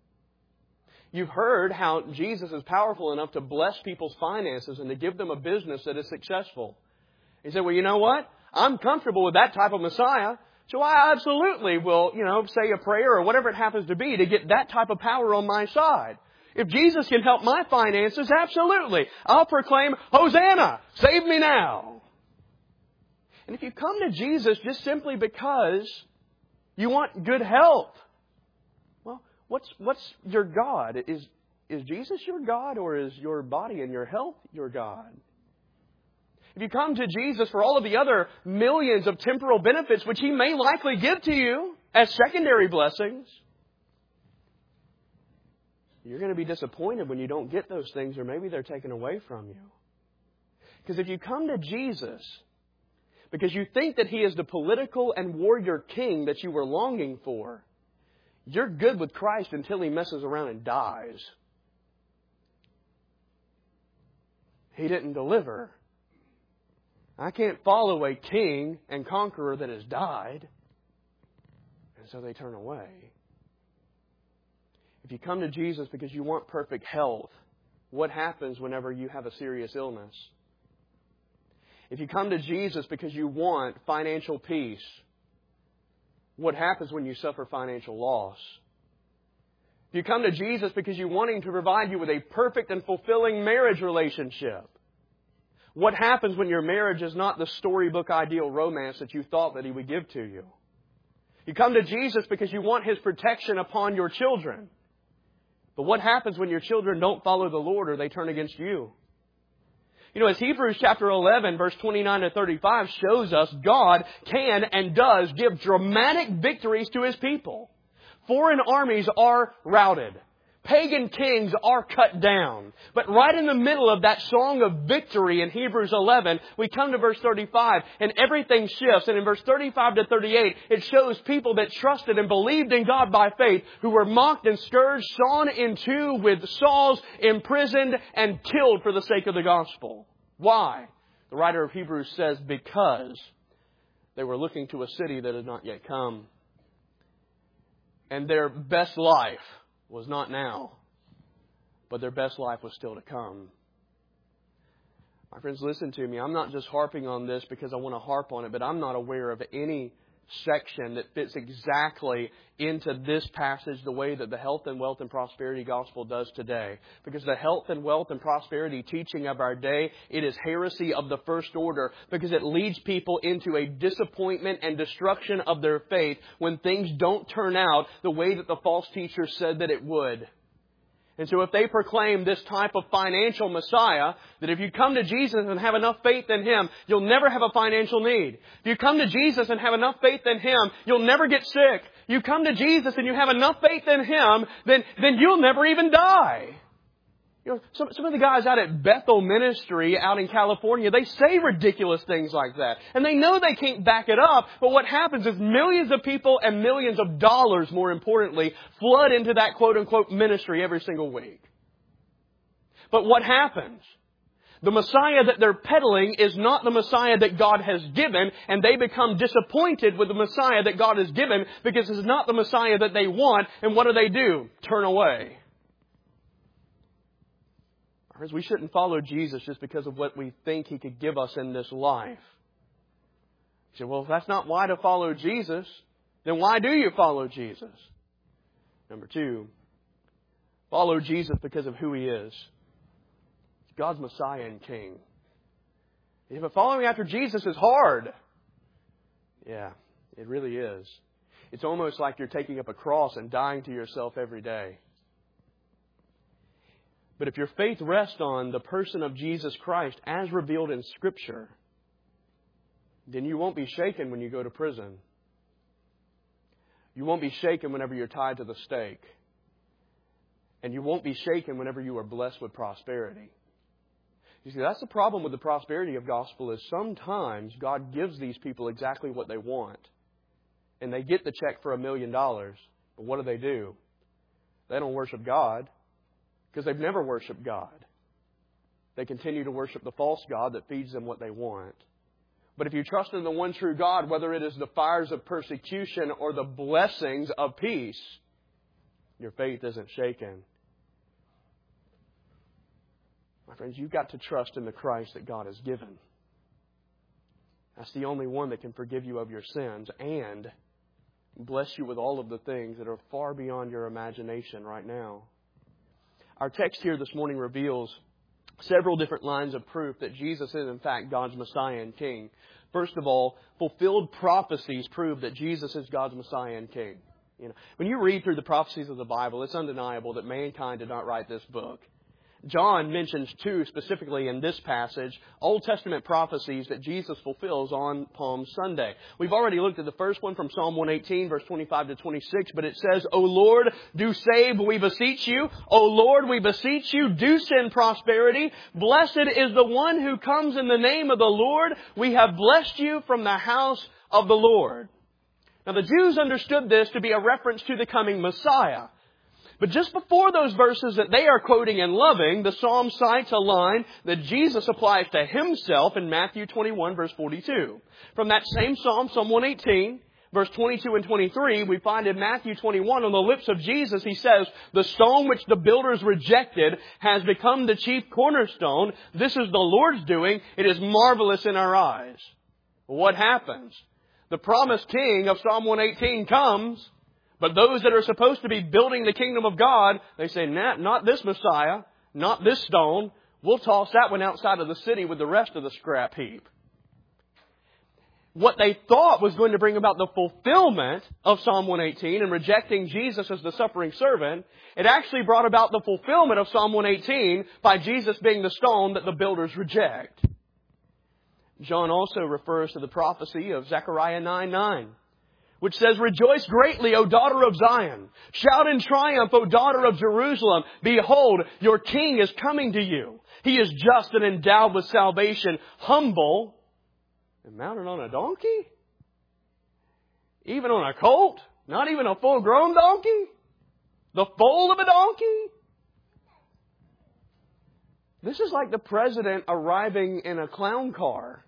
You've heard how Jesus is powerful enough to bless people's finances and to give them a business that is successful. You say, well, you know what? I'm comfortable with that type of Messiah, so I absolutely will, you know, say a prayer or whatever it happens to be to get that type of power on my side. If Jesus can help my finances, absolutely. I'll proclaim, Hosanna, save me now. And if you come to Jesus just simply because you want good health, well, what's what's your God? Is is Jesus your God, or is your body and your health your God? If you come to Jesus for all of the other millions of temporal benefits, which He may likely give to you as secondary blessings, you're going to be disappointed when you don't get those things, or maybe they're taken away from you. Because if you come to Jesus because you think that He is the political and warrior king that you were longing for, you're good with Christ until He messes around and dies. He didn't deliver. I can't follow a king and conqueror that has died. And so they turn away. If you come to Jesus because you want perfect health, what happens whenever you have a serious illness? If you come to Jesus because you want financial peace, what happens when you suffer financial loss? If you come to Jesus because you want Him to provide you with a perfect and fulfilling marriage relationship, what happens when your marriage is not the storybook ideal romance that you thought that He would give to you? You come to Jesus because you want His protection upon your children. But what happens when your children don't follow the Lord or they turn against you? You know, as Hebrews chapter eleven, verse twenty-nine to thirty-five shows us, God can and does give dramatic victories to His people. Foreign armies are routed. Pagan kings are cut down. But right in the middle of that song of victory in Hebrews eleven, we come to verse thirty-five, and everything shifts. And in verse thirty-five to thirty-eight, it shows people that trusted and believed in God by faith, who were mocked and scourged, sawn in two with saws, imprisoned, and killed for the sake of the gospel. Why? The writer of Hebrews says, because they were looking to a city that had not yet come. And their best life was not now, but their best life was still to come. My friends, listen to me. I'm not just harping on this because I want to harp on it, but I'm not aware of any section that fits exactly into this passage the way that the health and wealth and prosperity gospel does today. Because the health and wealth and prosperity teaching of our day, it is heresy of the first order, because it leads people into a disappointment and destruction of their faith when things don't turn out the way that the false teacher said that it would. And so if they proclaim this type of financial Messiah, that if you come to Jesus and have enough faith in Him, you'll never have a financial need. If you come to Jesus and have enough faith in Him, you'll never get sick. You come to Jesus and you have enough faith in Him, then, then you'll never even die. You know, some, some of the guys out at Bethel Ministry out in California, they say ridiculous things like that. And they know they can't back it up. But what happens is millions of people and millions of dollars, more importantly, flood into that quote-unquote ministry every single week. But what happens? The Messiah that they're peddling is not the Messiah that God has given, and they become disappointed with the Messiah that God has given because it's not the Messiah that they want. And what do they do? Turn away. We shouldn't follow Jesus just because of what we think He could give us in this life. You say, well, if that's not why to follow Jesus, then why do you follow Jesus? Number two, follow Jesus because of who He is. God's Messiah and King. But following after Jesus is hard. Yeah, it really is. It's almost like you're taking up a cross and dying to yourself every day. But if your faith rests on the person of Jesus Christ as revealed in Scripture, then you won't be shaken when you go to prison. You won't be shaken whenever you're tied to the stake. And you won't be shaken whenever you are blessed with prosperity. You see, that's the problem with the prosperity of gospel, is sometimes God gives these people exactly what they want. And they get the check for a million dollars. But what do they do? They don't worship God. Because they've never worshiped God. They continue to worship the false god that feeds them what they want. But if you trust in the one true God, whether it is the fires of persecution or the blessings of peace, your faith isn't shaken. My friends, you've got to trust in the Christ that God has given. That's the only one that can forgive you of your sins and bless you with all of the things that are far beyond your imagination right now. Our text here this morning reveals several different lines of proof that Jesus is, in fact, God's Messiah and King. First of all, fulfilled prophecies prove that Jesus is God's Messiah and King. You know, when you read through the prophecies of the Bible, it's undeniable that mankind did not write this book. John mentions two specifically in this passage, Old Testament prophecies that Jesus fulfills on Palm Sunday. We've already looked at the first one from Psalm one eighteen, verse twenty-five to twenty-six, but it says, O Lord, do save, we beseech you. O Lord, we beseech you, do send prosperity. Blessed is the one who comes in the name of the Lord. We have blessed you from the house of the Lord. Now the Jews understood this to be a reference to the coming Messiah. But just before those verses that they are quoting and loving, the Psalm cites a line that Jesus applies to Himself in Matthew twenty-one, verse forty-two. From that same Psalm, Psalm one eighteen, verse twenty-two and twenty-three, we find in Matthew twenty-one, on the lips of Jesus, He says, the stone which the builders rejected has become the chief cornerstone. This is the Lord's doing. It is marvelous in our eyes. What happens? The promised king of Psalm one eighteen comes. But those that are supposed to be building the kingdom of God, they say, nah, not this Messiah, not this stone. We'll toss that one outside of the city with the rest of the scrap heap. What they thought was going to bring about the fulfillment of Psalm one eighteen and rejecting Jesus as the suffering servant, it actually brought about the fulfillment of Psalm one eighteen by Jesus being the stone that the builders reject. John also refers to the prophecy of Zechariah nine nine. Which says, Rejoice greatly, O daughter of Zion. Shout in triumph, O daughter of Jerusalem. Behold, your king is coming to you. He is just and endowed with salvation, humble, and mounted on a donkey? Even on a colt? Not even a full-grown donkey? The foal of a donkey? This is like the president arriving in a clown car.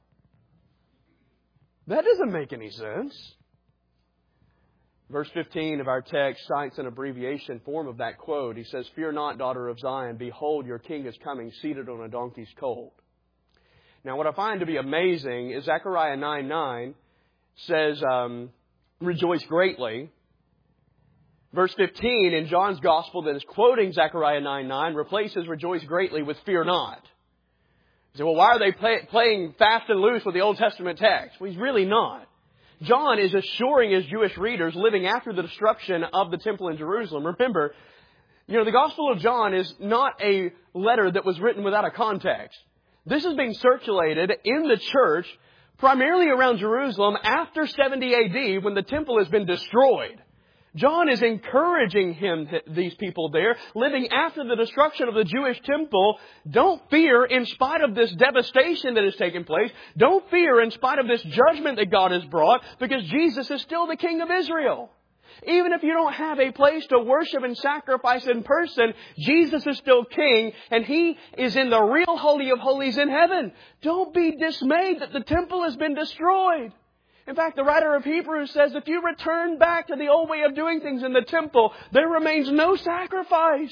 That doesn't make any sense. Verse fifteen of our text cites an abbreviation form of that quote. He says, Fear not, daughter of Zion. Behold, your king is coming, seated on a donkey's colt. Now, what I find to be amazing is Zechariah nine nine says, um, Rejoice greatly. Verse fifteen in John's Gospel that is quoting Zechariah nine nine replaces rejoice greatly with fear not. You say, well, why are they play, playing fast and loose with the Old Testament text? Well, he's really not. John is assuring his Jewish readers living after the destruction of the temple in Jerusalem. Remember, you know, the Gospel of John is not a letter that was written without a context. This is being circulated in the church primarily around Jerusalem after seventy A D when the temple has been destroyed. John is encouraging him, these people there, living after the destruction of the Jewish temple. Don't fear in spite of this devastation that has taken place. Don't fear in spite of this judgment that God has brought, because Jesus is still the King of Israel. Even if you don't have a place to worship and sacrifice in person, Jesus is still King, and He is in the real Holy of Holies in heaven. Don't be dismayed that the temple has been destroyed. In fact, the writer of Hebrews says if you return back to the old way of doing things in the temple, there remains no sacrifice.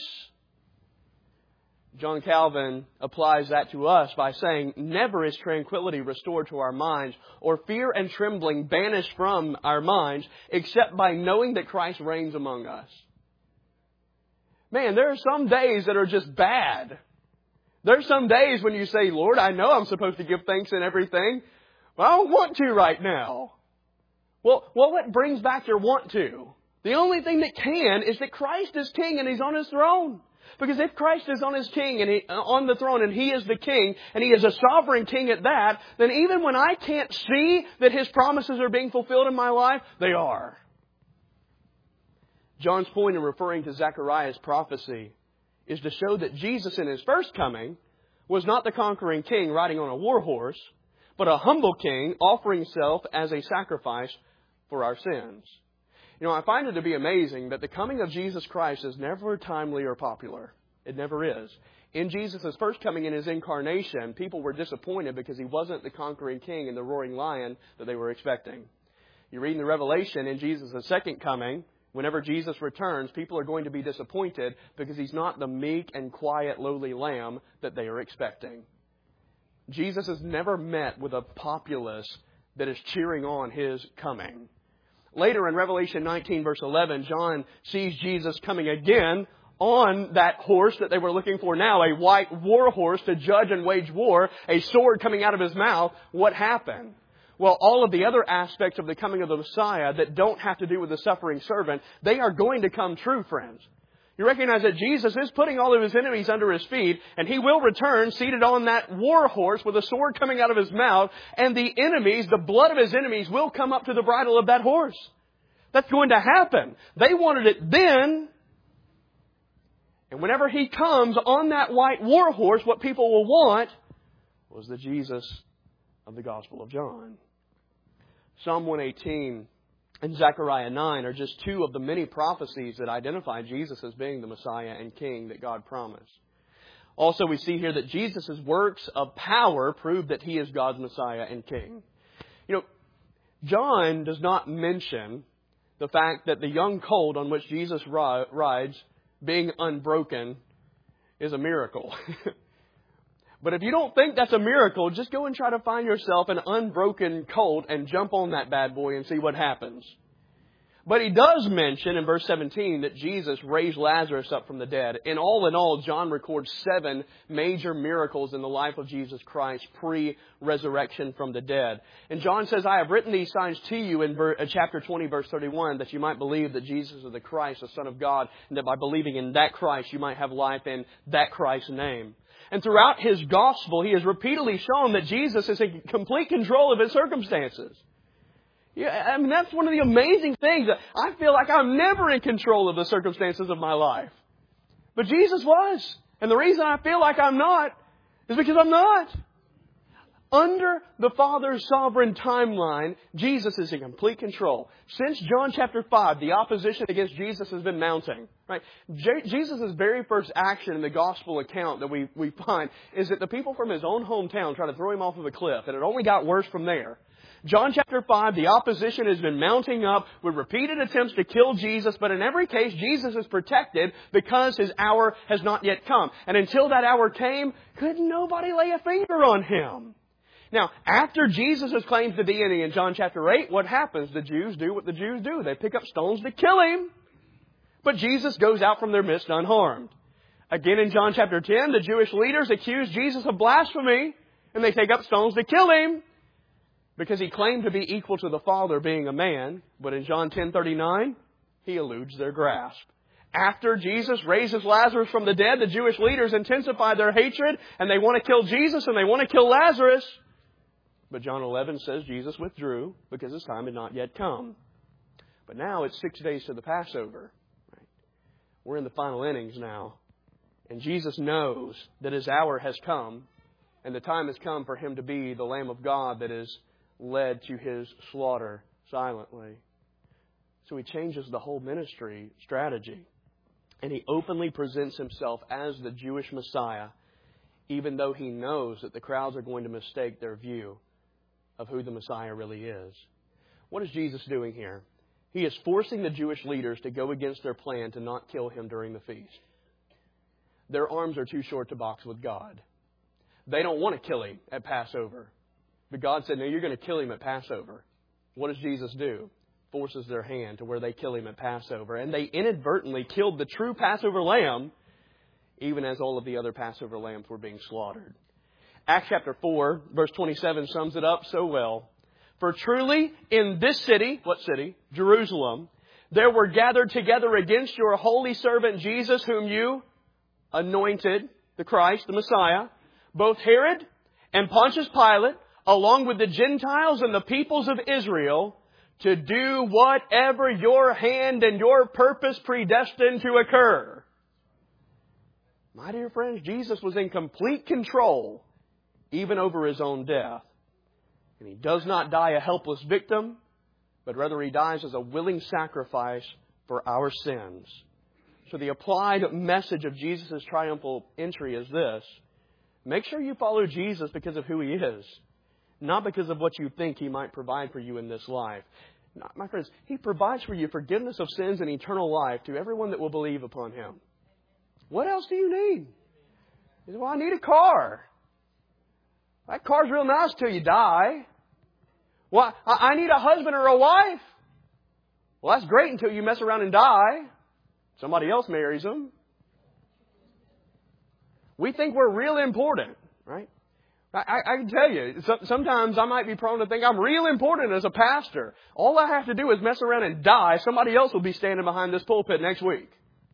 John Calvin applies that to us by saying, never is tranquility restored to our minds or fear and trembling banished from our minds except by knowing that Christ reigns among us. Man, there are some days that are just bad. There are some days when you say, Lord, I know I'm supposed to give thanks in everything. Well, I don't want to right now. Well, well, what brings back your want to? The only thing that can is that Christ is King and He's on His throne. Because if Christ is on His King and he, uh, on the throne and He is the King and He is a sovereign King at that, then even when I can't see that His promises are being fulfilled in my life, they are. John's point in referring to Zechariah's prophecy is to show that Jesus in His first coming was not the conquering king riding on a war horse, but a humble king offering Himself as a sacrifice for our sins. You know, I find it to be amazing that the coming of Jesus Christ is never timely or popular. It never is. In Jesus' first coming in His incarnation, people were disappointed because He wasn't the conquering king and the roaring lion that they were expecting. You read in the Revelation, in Jesus' second coming, whenever Jesus returns, people are going to be disappointed because He's not the meek and quiet, lowly lamb that they are expecting. Jesus is never met with a populace that is cheering on His coming. Later in Revelation nineteen, verse eleven, John sees Jesus coming again on that horse that they were looking for now, a white war horse to judge and wage war, a sword coming out of His mouth. What happened? well, all of the other aspects of the coming of the Messiah that don't have to do with the suffering servant, they are going to come true, friends. You recognize that Jesus is putting all of His enemies under His feet, and He will return seated on that war horse with a sword coming out of His mouth, and the enemies, the blood of His enemies, will come up to the bridle of that horse. That's going to happen. They wanted it then. And whenever He comes on that white war horse, what people will want was the Jesus of the Gospel of John. Psalm one eighteen and Zechariah nine are just two of the many prophecies that identify Jesus as being the Messiah and King that God promised. Also, we see here that Jesus' works of power prove that He is God's Messiah and King. You know, John does not mention the fact that the young colt on which Jesus rides, being unbroken, is a miracle. But if you don't think that's a miracle, just go and try to find yourself an unbroken colt and jump on that bad boy and see what happens. But he does mention in verse seventeen that Jesus raised Lazarus up from the dead. And all in all, John records seven major miracles in the life of Jesus Christ pre-resurrection from the dead. And John says, I have written these signs to you in chapter twenty, verse thirty-one, that you might believe that Jesus is the Christ, the Son of God, and that by believing in that Christ, you might have life in that Christ's name. And throughout His gospel, He has repeatedly shown that Jesus is in complete control of His circumstances. Yeah, I mean, that's one of the amazing things. I feel like I'm never in control of the circumstances of my life. But Jesus was. And the reason I feel like I'm not is because I'm not. Under the Father's sovereign timeline, Jesus is in complete control. Since John chapter five, the opposition against Jesus has been mounting. Right? J- Jesus' very first action in the gospel account that we, we find is that the people from His own hometown try to throw Him off of a cliff. And it only got worse from there. John chapter five, the opposition has been mounting up with repeated attempts to kill Jesus, but in every case, Jesus is protected because His hour has not yet come. And until that hour came, could nobody lay a finger on Him. Now, after Jesus' claims to deity in John chapter eight, what happens? The Jews do what the Jews do. They pick up stones to kill Him. But Jesus goes out from their midst unharmed. Again in John chapter ten, the Jewish leaders accuse Jesus of blasphemy, and they take up stones to kill Him because He claimed to be equal to the Father being a man. But in John ten thirty-nine, He eludes their grasp. After Jesus raises Lazarus from the dead, the Jewish leaders intensify their hatred, and they want to kill Jesus and they want to kill Lazarus. But John eleven says Jesus withdrew because His time had not yet come. But now it's six days to the Passover. Right? We're in the final innings now. And Jesus knows that His hour has come. And the time has come for Him to be the Lamb of God that is led to His slaughter silently. So He changes the whole ministry strategy. And He openly presents Himself as the Jewish Messiah, even though He knows that the crowds are going to mistake their view of who the Messiah really is. What is Jesus doing here? He is forcing the Jewish leaders to go against their plan to not kill Him during the feast. Their arms are too short to box with God. They don't want to kill Him at Passover. But God said, no, you're going to kill Him at Passover. What does Jesus do? Forces their hand to where they kill Him at Passover. And they inadvertently killed the true Passover lamb, even as all of the other Passover lambs were being slaughtered. Acts chapter four, verse twenty-seven sums it up so well. For truly in this city, what city? Jerusalem, there were gathered together against your holy servant Jesus, whom you anointed, the Christ, the Messiah, both Herod and Pontius Pilate, along with the Gentiles and the peoples of Israel, to do whatever your hand and your purpose predestined to occur. My dear friends, Jesus was in complete control, even over His own death. And He does not die a helpless victim, but rather He dies as a willing sacrifice for our sins. So the applied message of Jesus' triumphal entry is this. Make sure you follow Jesus because of who He is, not because of what you think He might provide for you in this life. My friends, He provides for you forgiveness of sins and eternal life to everyone that will believe upon Him. What else do you need? You say, well, I need a car. That car's real nice till you die. Well, I need a husband or a wife. Well, that's great until you mess around and die. Somebody else marries them. We think we're real important, right? I, I, I can tell you, so, sometimes I might be prone to think I'm real important as a pastor. All I have to do is mess around and die. Somebody else will be standing behind this pulpit next week.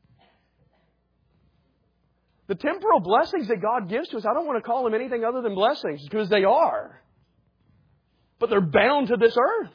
The temporal blessings that God gives to us, I don't want to call them anything other than blessings, because they are. But they're bound to this earth.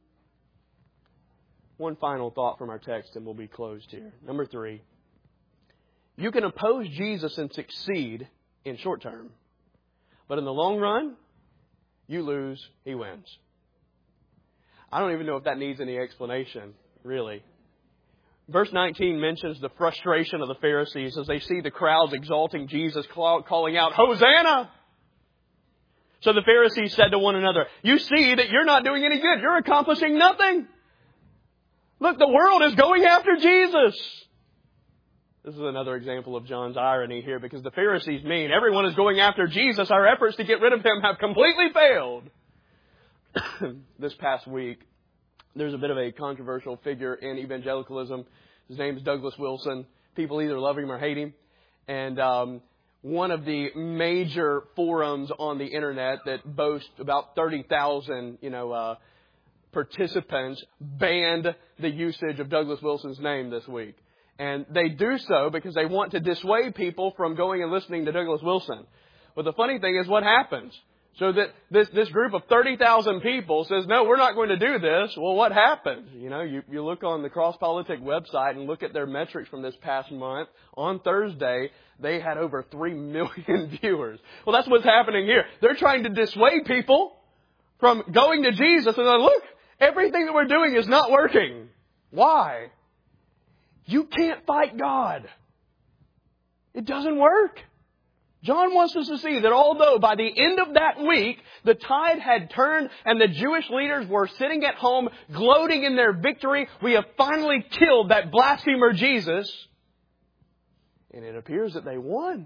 One final thought from our text and we'll be closed here. Number three. You can oppose Jesus and succeed in short term. But in the long run, you lose, He wins. I don't even know if that needs any explanation, really. Verse nineteen mentions the frustration of the Pharisees as they see the crowds exalting Jesus, calling out, "Hosanna!" So the Pharisees said to one another, "You see that you're not doing any good. You're accomplishing nothing. Look, the world is going after Jesus." This is another example of John's irony here, because the Pharisees mean everyone is going after Jesus. Our efforts to get rid of Him have completely failed. This past week, there's a bit of a controversial figure in evangelicalism. His name is Douglas Wilson. People either love him or hate him. And um, one of the major forums on the internet that boast about thirty thousand, you know, uh, participants banned the usage of Douglas Wilson's name this week. And they do so because they want to dissuade people from going and listening to Douglas Wilson. But the funny thing is what happens. So that this, this group of thirty thousand people says, "No, we're not going to do this." Well, what happens? You know, you, you look on the Cross Politic website and look at their metrics from this past month. On Thursday, they had over three million viewers. Well, that's what's happening here. They're trying to dissuade people from going to Jesus. And they're, look, everything that we're doing is not working. Why? You can't fight God. It doesn't work. John wants us to see that although by the end of that week, the tide had turned and the Jewish leaders were sitting at home gloating in their victory, we have finally killed that blasphemer Jesus. And it appears that they won.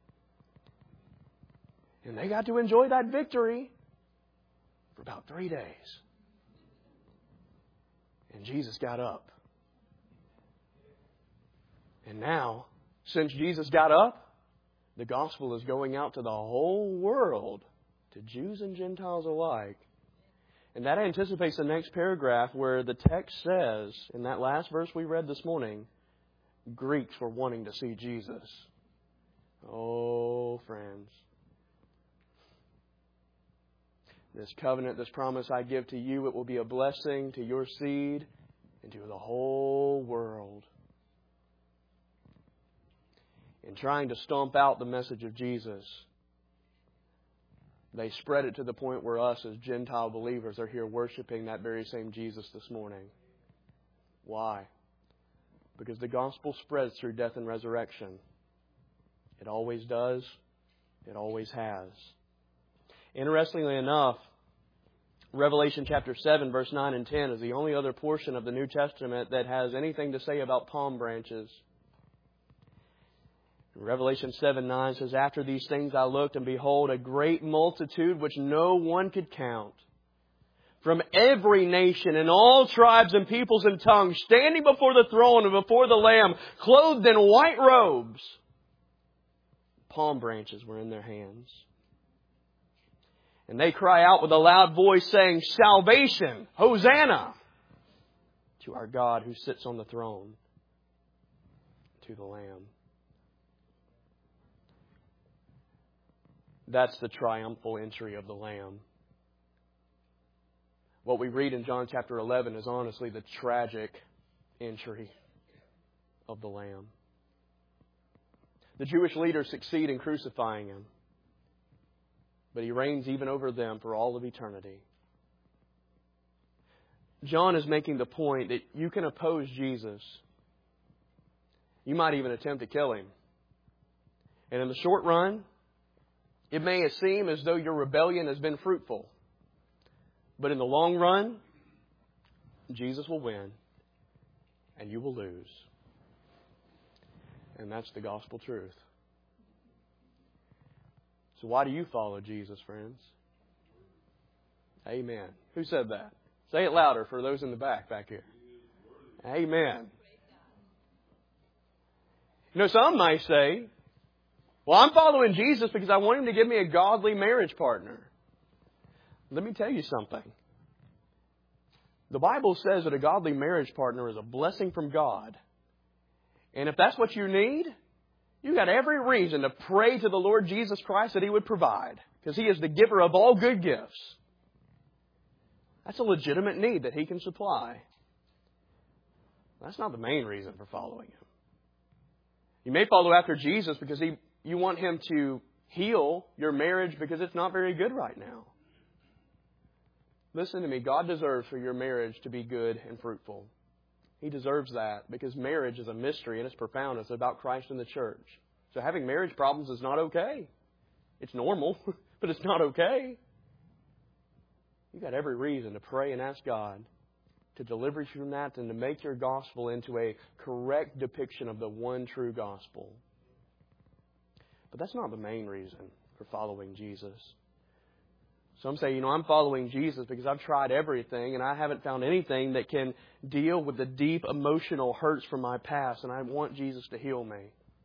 And they got to enjoy that victory for about three days. And Jesus got up. And now, since Jesus got up, the gospel is going out to the whole world, to Jews and Gentiles alike. And that anticipates the next paragraph where the text says, in that last verse we read this morning, Greeks were wanting to see Jesus. Oh, friends. This covenant, this promise I give to you, it will be a blessing to your seed and to the whole world. In trying to stomp out the message of Jesus, they spread it to the point where us as Gentile believers are here worshiping that very same Jesus this morning. Why? Because the gospel spreads through death and resurrection. It always does. It always has. Interestingly enough, Revelation chapter seven, verse nine and ten is the only other portion of the New Testament that has anything to say about palm branches. Revelation seven nine says, "After these things I looked, and behold, a great multitude which no one could count, from every nation and all tribes and peoples and tongues, standing before the throne and before the Lamb, clothed in white robes. Palm branches were in their hands. And they cry out with a loud voice, saying, 'Salvation, Hosanna, to our God who sits on the throne, to the Lamb.'" That's the triumphal entry of the Lamb. What we read in John chapter eleven is honestly the tragic entry of the Lamb. The Jewish leaders succeed in crucifying Him, but He reigns even over them for all of eternity. John is making the point that you can oppose Jesus. You might even attempt to kill Him. And in the short run, it may seem as though your rebellion has been fruitful. But in the long run, Jesus will win and you will lose. And that's the gospel truth. So why do you follow Jesus, friends? Amen. Who said that? Say it louder for those in the back, back here. Amen. You know, some might say, Well, I'm following Jesus because I want Him to give me a godly marriage partner. Let me tell you something. The Bible says that a godly marriage partner is a blessing from God. And if that's what you need, you've got every reason to pray to the Lord Jesus Christ that He would provide. Because He is the giver of all good gifts. That's a legitimate need that He can supply. That's not the main reason for following Him. You may follow after Jesus because he, you want Him to heal your marriage because it's not very good right now. Listen to me. God deserves for your marriage to be good and fruitful. He deserves that because marriage is a mystery and it's profound. It's about Christ and the church. So having marriage problems is not okay. It's normal, but it's not okay. You've got every reason to pray and ask God to deliver you from that and to make your gospel into a correct depiction of the one true gospel. But that's not the main reason for following Jesus. Some say, you know, I'm following Jesus because I've tried everything and I haven't found anything that can deal with the deep emotional hurts from my past, and I want Jesus to heal me.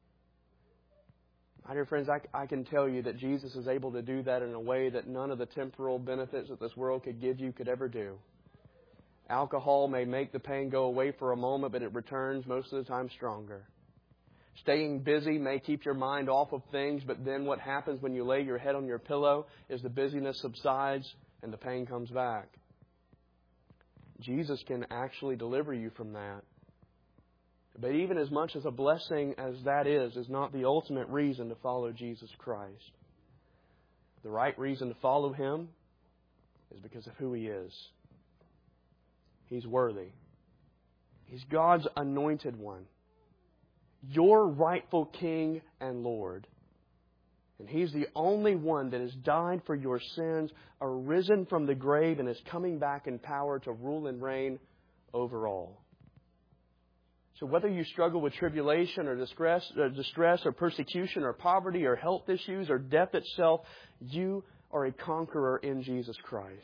My dear friends, I, I can tell you that Jesus is able to do that in a way that none of the temporal benefits that this world could give you could ever do. Alcohol may make the pain go away for a moment, but it returns most of the time stronger. Staying busy may keep your mind off of things, but then what happens when you lay your head on your pillow is the busyness subsides and the pain comes back. Jesus can actually deliver you from that. But even as much as a blessing as that is, is not the ultimate reason to follow Jesus Christ. The right reason to follow Him is because of who He is. He's worthy. He's God's anointed one. Your rightful King and Lord. And He's the only one that has died for your sins, arisen from the grave, and is coming back in power to rule and reign over all. So whether you struggle with tribulation or distress, or distress or persecution or poverty or health issues or death itself, you are a conqueror in Jesus Christ.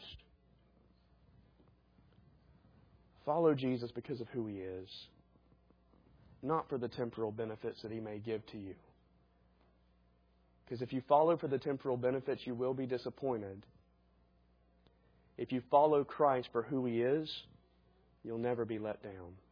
Follow Jesus because of who He is, not for the temporal benefits that He may give to you. Because if you follow for the temporal benefits, you will be disappointed. If you follow Christ for who He is, you'll never be let down.